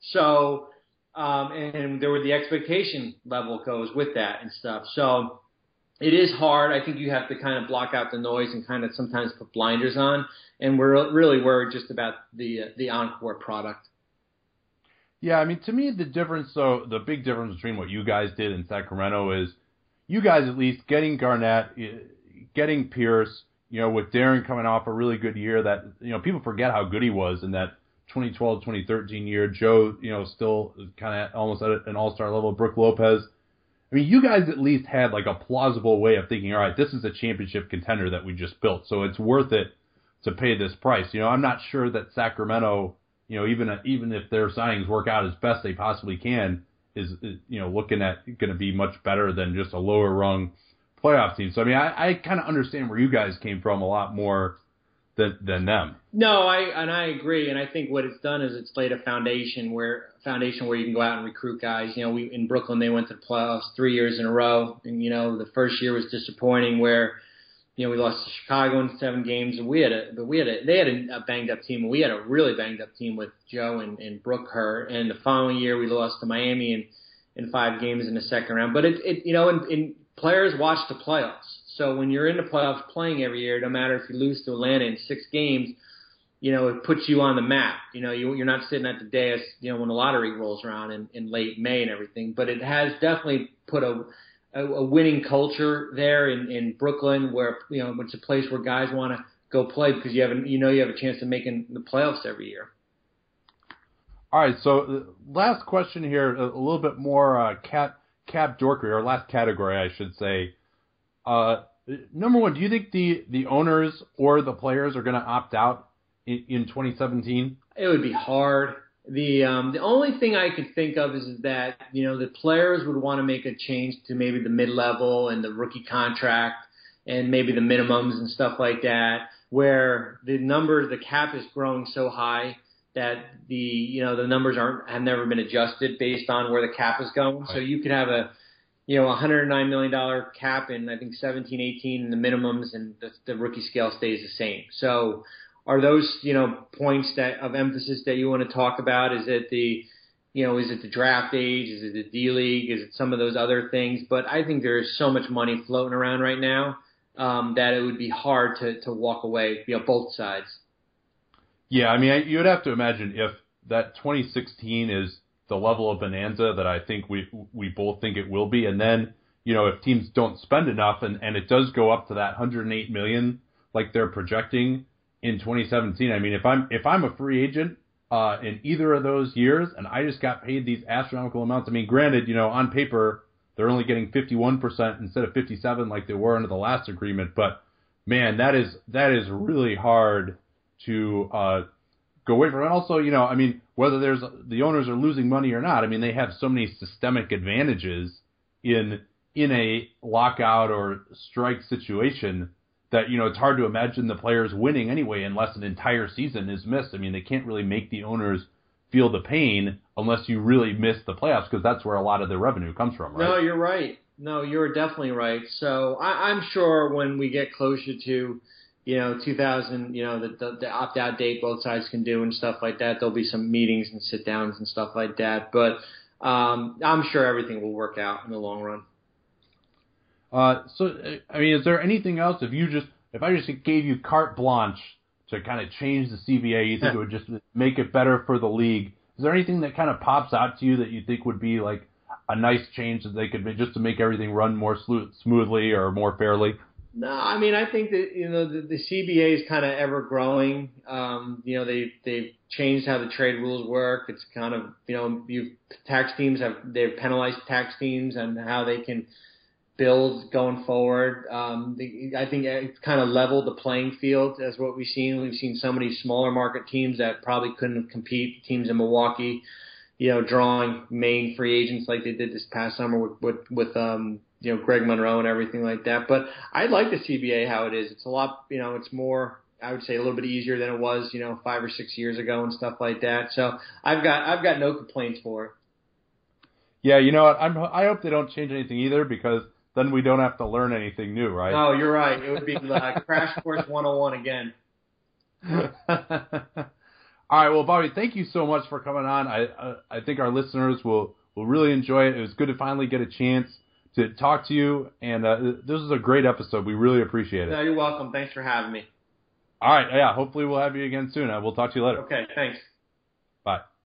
So, um, and there were the expectation level goes with that and stuff. So it is hard. I think you have to kind of block out the noise and kind of sometimes put blinders on. And we're really worried just about the uh, the Encore product. Yeah, I mean, to me, the difference, though, the big difference between what you guys did in Sacramento is you guys at least getting Garnett, getting Pierce, you know, with Darren coming off a really good year that, you know, people forget how good he was in that twenty twelve twenty thirteen year. Joe, you know, still kind of almost at an all-star level. Brooke Lopez. I mean, you guys at least had like a plausible way of thinking, all right, this is a championship contender that we just built, so it's worth it to pay this price. You know, I'm not sure that Sacramento, you know, even even if their signings work out as best they possibly can, is, is you know, looking at going to be much better than just a lower rung playoff team. So I mean, I, I kind of understand where you guys came from a lot more than than them. No, I and I agree, and I think what it's done is it's laid a foundation where foundation where you can go out and recruit guys. You know, we in Brooklyn they went to the playoffs three years in a row, and you know the first year was disappointing where you know we lost to Chicago in seven games, and we had a but we had a they had a, a banged up team, and we had a really banged up team with Joe and, and Brooke her, and the following year we lost to Miami in in five games in the second round. But it it you know in, in players watch the playoffs. So when you're in the playoffs playing every year, no matter if you lose to Atlanta in six games, you know, it puts you on the map. You know, you, you're not sitting at the dais, you know, when the lottery rolls around in, in late May and everything. But it has definitely put a, a, a winning culture there in, in Brooklyn where, you know, it's a place where guys want to go play because you have a, you know you have a chance of making the playoffs every year. All right, so uh, last question here, a, a little bit more uh, cap, cap dorkery, or last category, I should say. Uh, number one, do you think the, the owners or the players are going to opt out in, in twenty seventeen? It would be hard. The um, the only thing I could think of is, is that, you know, the players would want to make a change to maybe the mid-level and the rookie contract and maybe the minimums and stuff like that, where the numbers, the cap is growing so high that the, you know, the numbers aren't, have never been adjusted based on where the cap is going. So you could have a, you know, one hundred nine million dollars cap and I think seventeen, eighteen in the minimums, and the, the rookie scale stays the same. So are those, you know, points that of emphasis that you want to talk about? Is it the, you know, is it the draft age? Is it the D League? Is it some of those other things? But I think there is so much money floating around right now um, that it would be hard to, to walk away, you know, both sides. Yeah, I mean, you would have to imagine if that twenty sixteen is the level of bonanza that I think we we both think it will be, and then, you know, if teams don't spend enough and, and it does go up to that one hundred eight million dollars like they're projecting in twenty seventeen, I mean, if I'm if I'm a free agent uh, in either of those years and I just got paid these astronomical amounts, I mean, granted, you know, on paper they're only getting fifty-one percent instead of fifty-seven like they were under the last agreement, but man, that is that is really hard to uh, go away from. And also, you know, I mean, whether there's the owners are losing money or not, I mean, they have so many systemic advantages in in a lockout or strike situation that, you know, it's hard to imagine the players winning anyway unless an entire season is missed. I mean, they can't really make the owners feel the pain unless you really miss the playoffs, because that's where a lot of their revenue comes from, right? No, you're right. No, you're definitely right. So I, I'm sure when we get closer to, you know, two thousand, you know, the, the, the opt-out date both sides can do and stuff like that, there'll be some meetings and sit-downs and stuff like that. But um, I'm sure everything will work out in the long run. Uh, so, I mean, is there anything else? If you just, if I just gave you carte blanche to kind of change the C B A, you think it would just make it better for the league? Is there anything that kind of pops out to you that you think would be like a nice change that they could make just to make everything run more slu- smoothly or more fairly? No, I mean, I think that, you know, the, the C B A is kind of ever growing. Um, you know, they they've changed how the trade rules work. It's kind of, you know, you tax teams have they've penalized tax teams and how they can build going forward. Um, the, I think it's kind of leveled the playing field as what we've seen. We've seen so many smaller market teams that probably couldn't compete. Teams in Milwaukee, you know, drawing main free agents like they did this past summer with, with, with um, you know, Greg Monroe and everything like that. But I like the C B A how it is. It's a lot, you know, it's more, I would say, a little bit easier than it was, you know, five or six years ago and stuff like that. So I've got, I've got no complaints for it. Yeah, you know what? I'm, I hope they don't change anything either, because then we don't have to learn anything new, right? Oh, you're right. It would be like Crash Course one oh one again. All right, well, Bobby, thank you so much for coming on. I uh, I think our listeners will, will really enjoy it. It was good to finally get a chance to talk to you, and uh, this was a great episode. We really appreciate it. No, you're welcome. Thanks for having me. All right, yeah, hopefully we'll have you again soon. Uh, we'll talk to you later. Okay, thanks. Bye.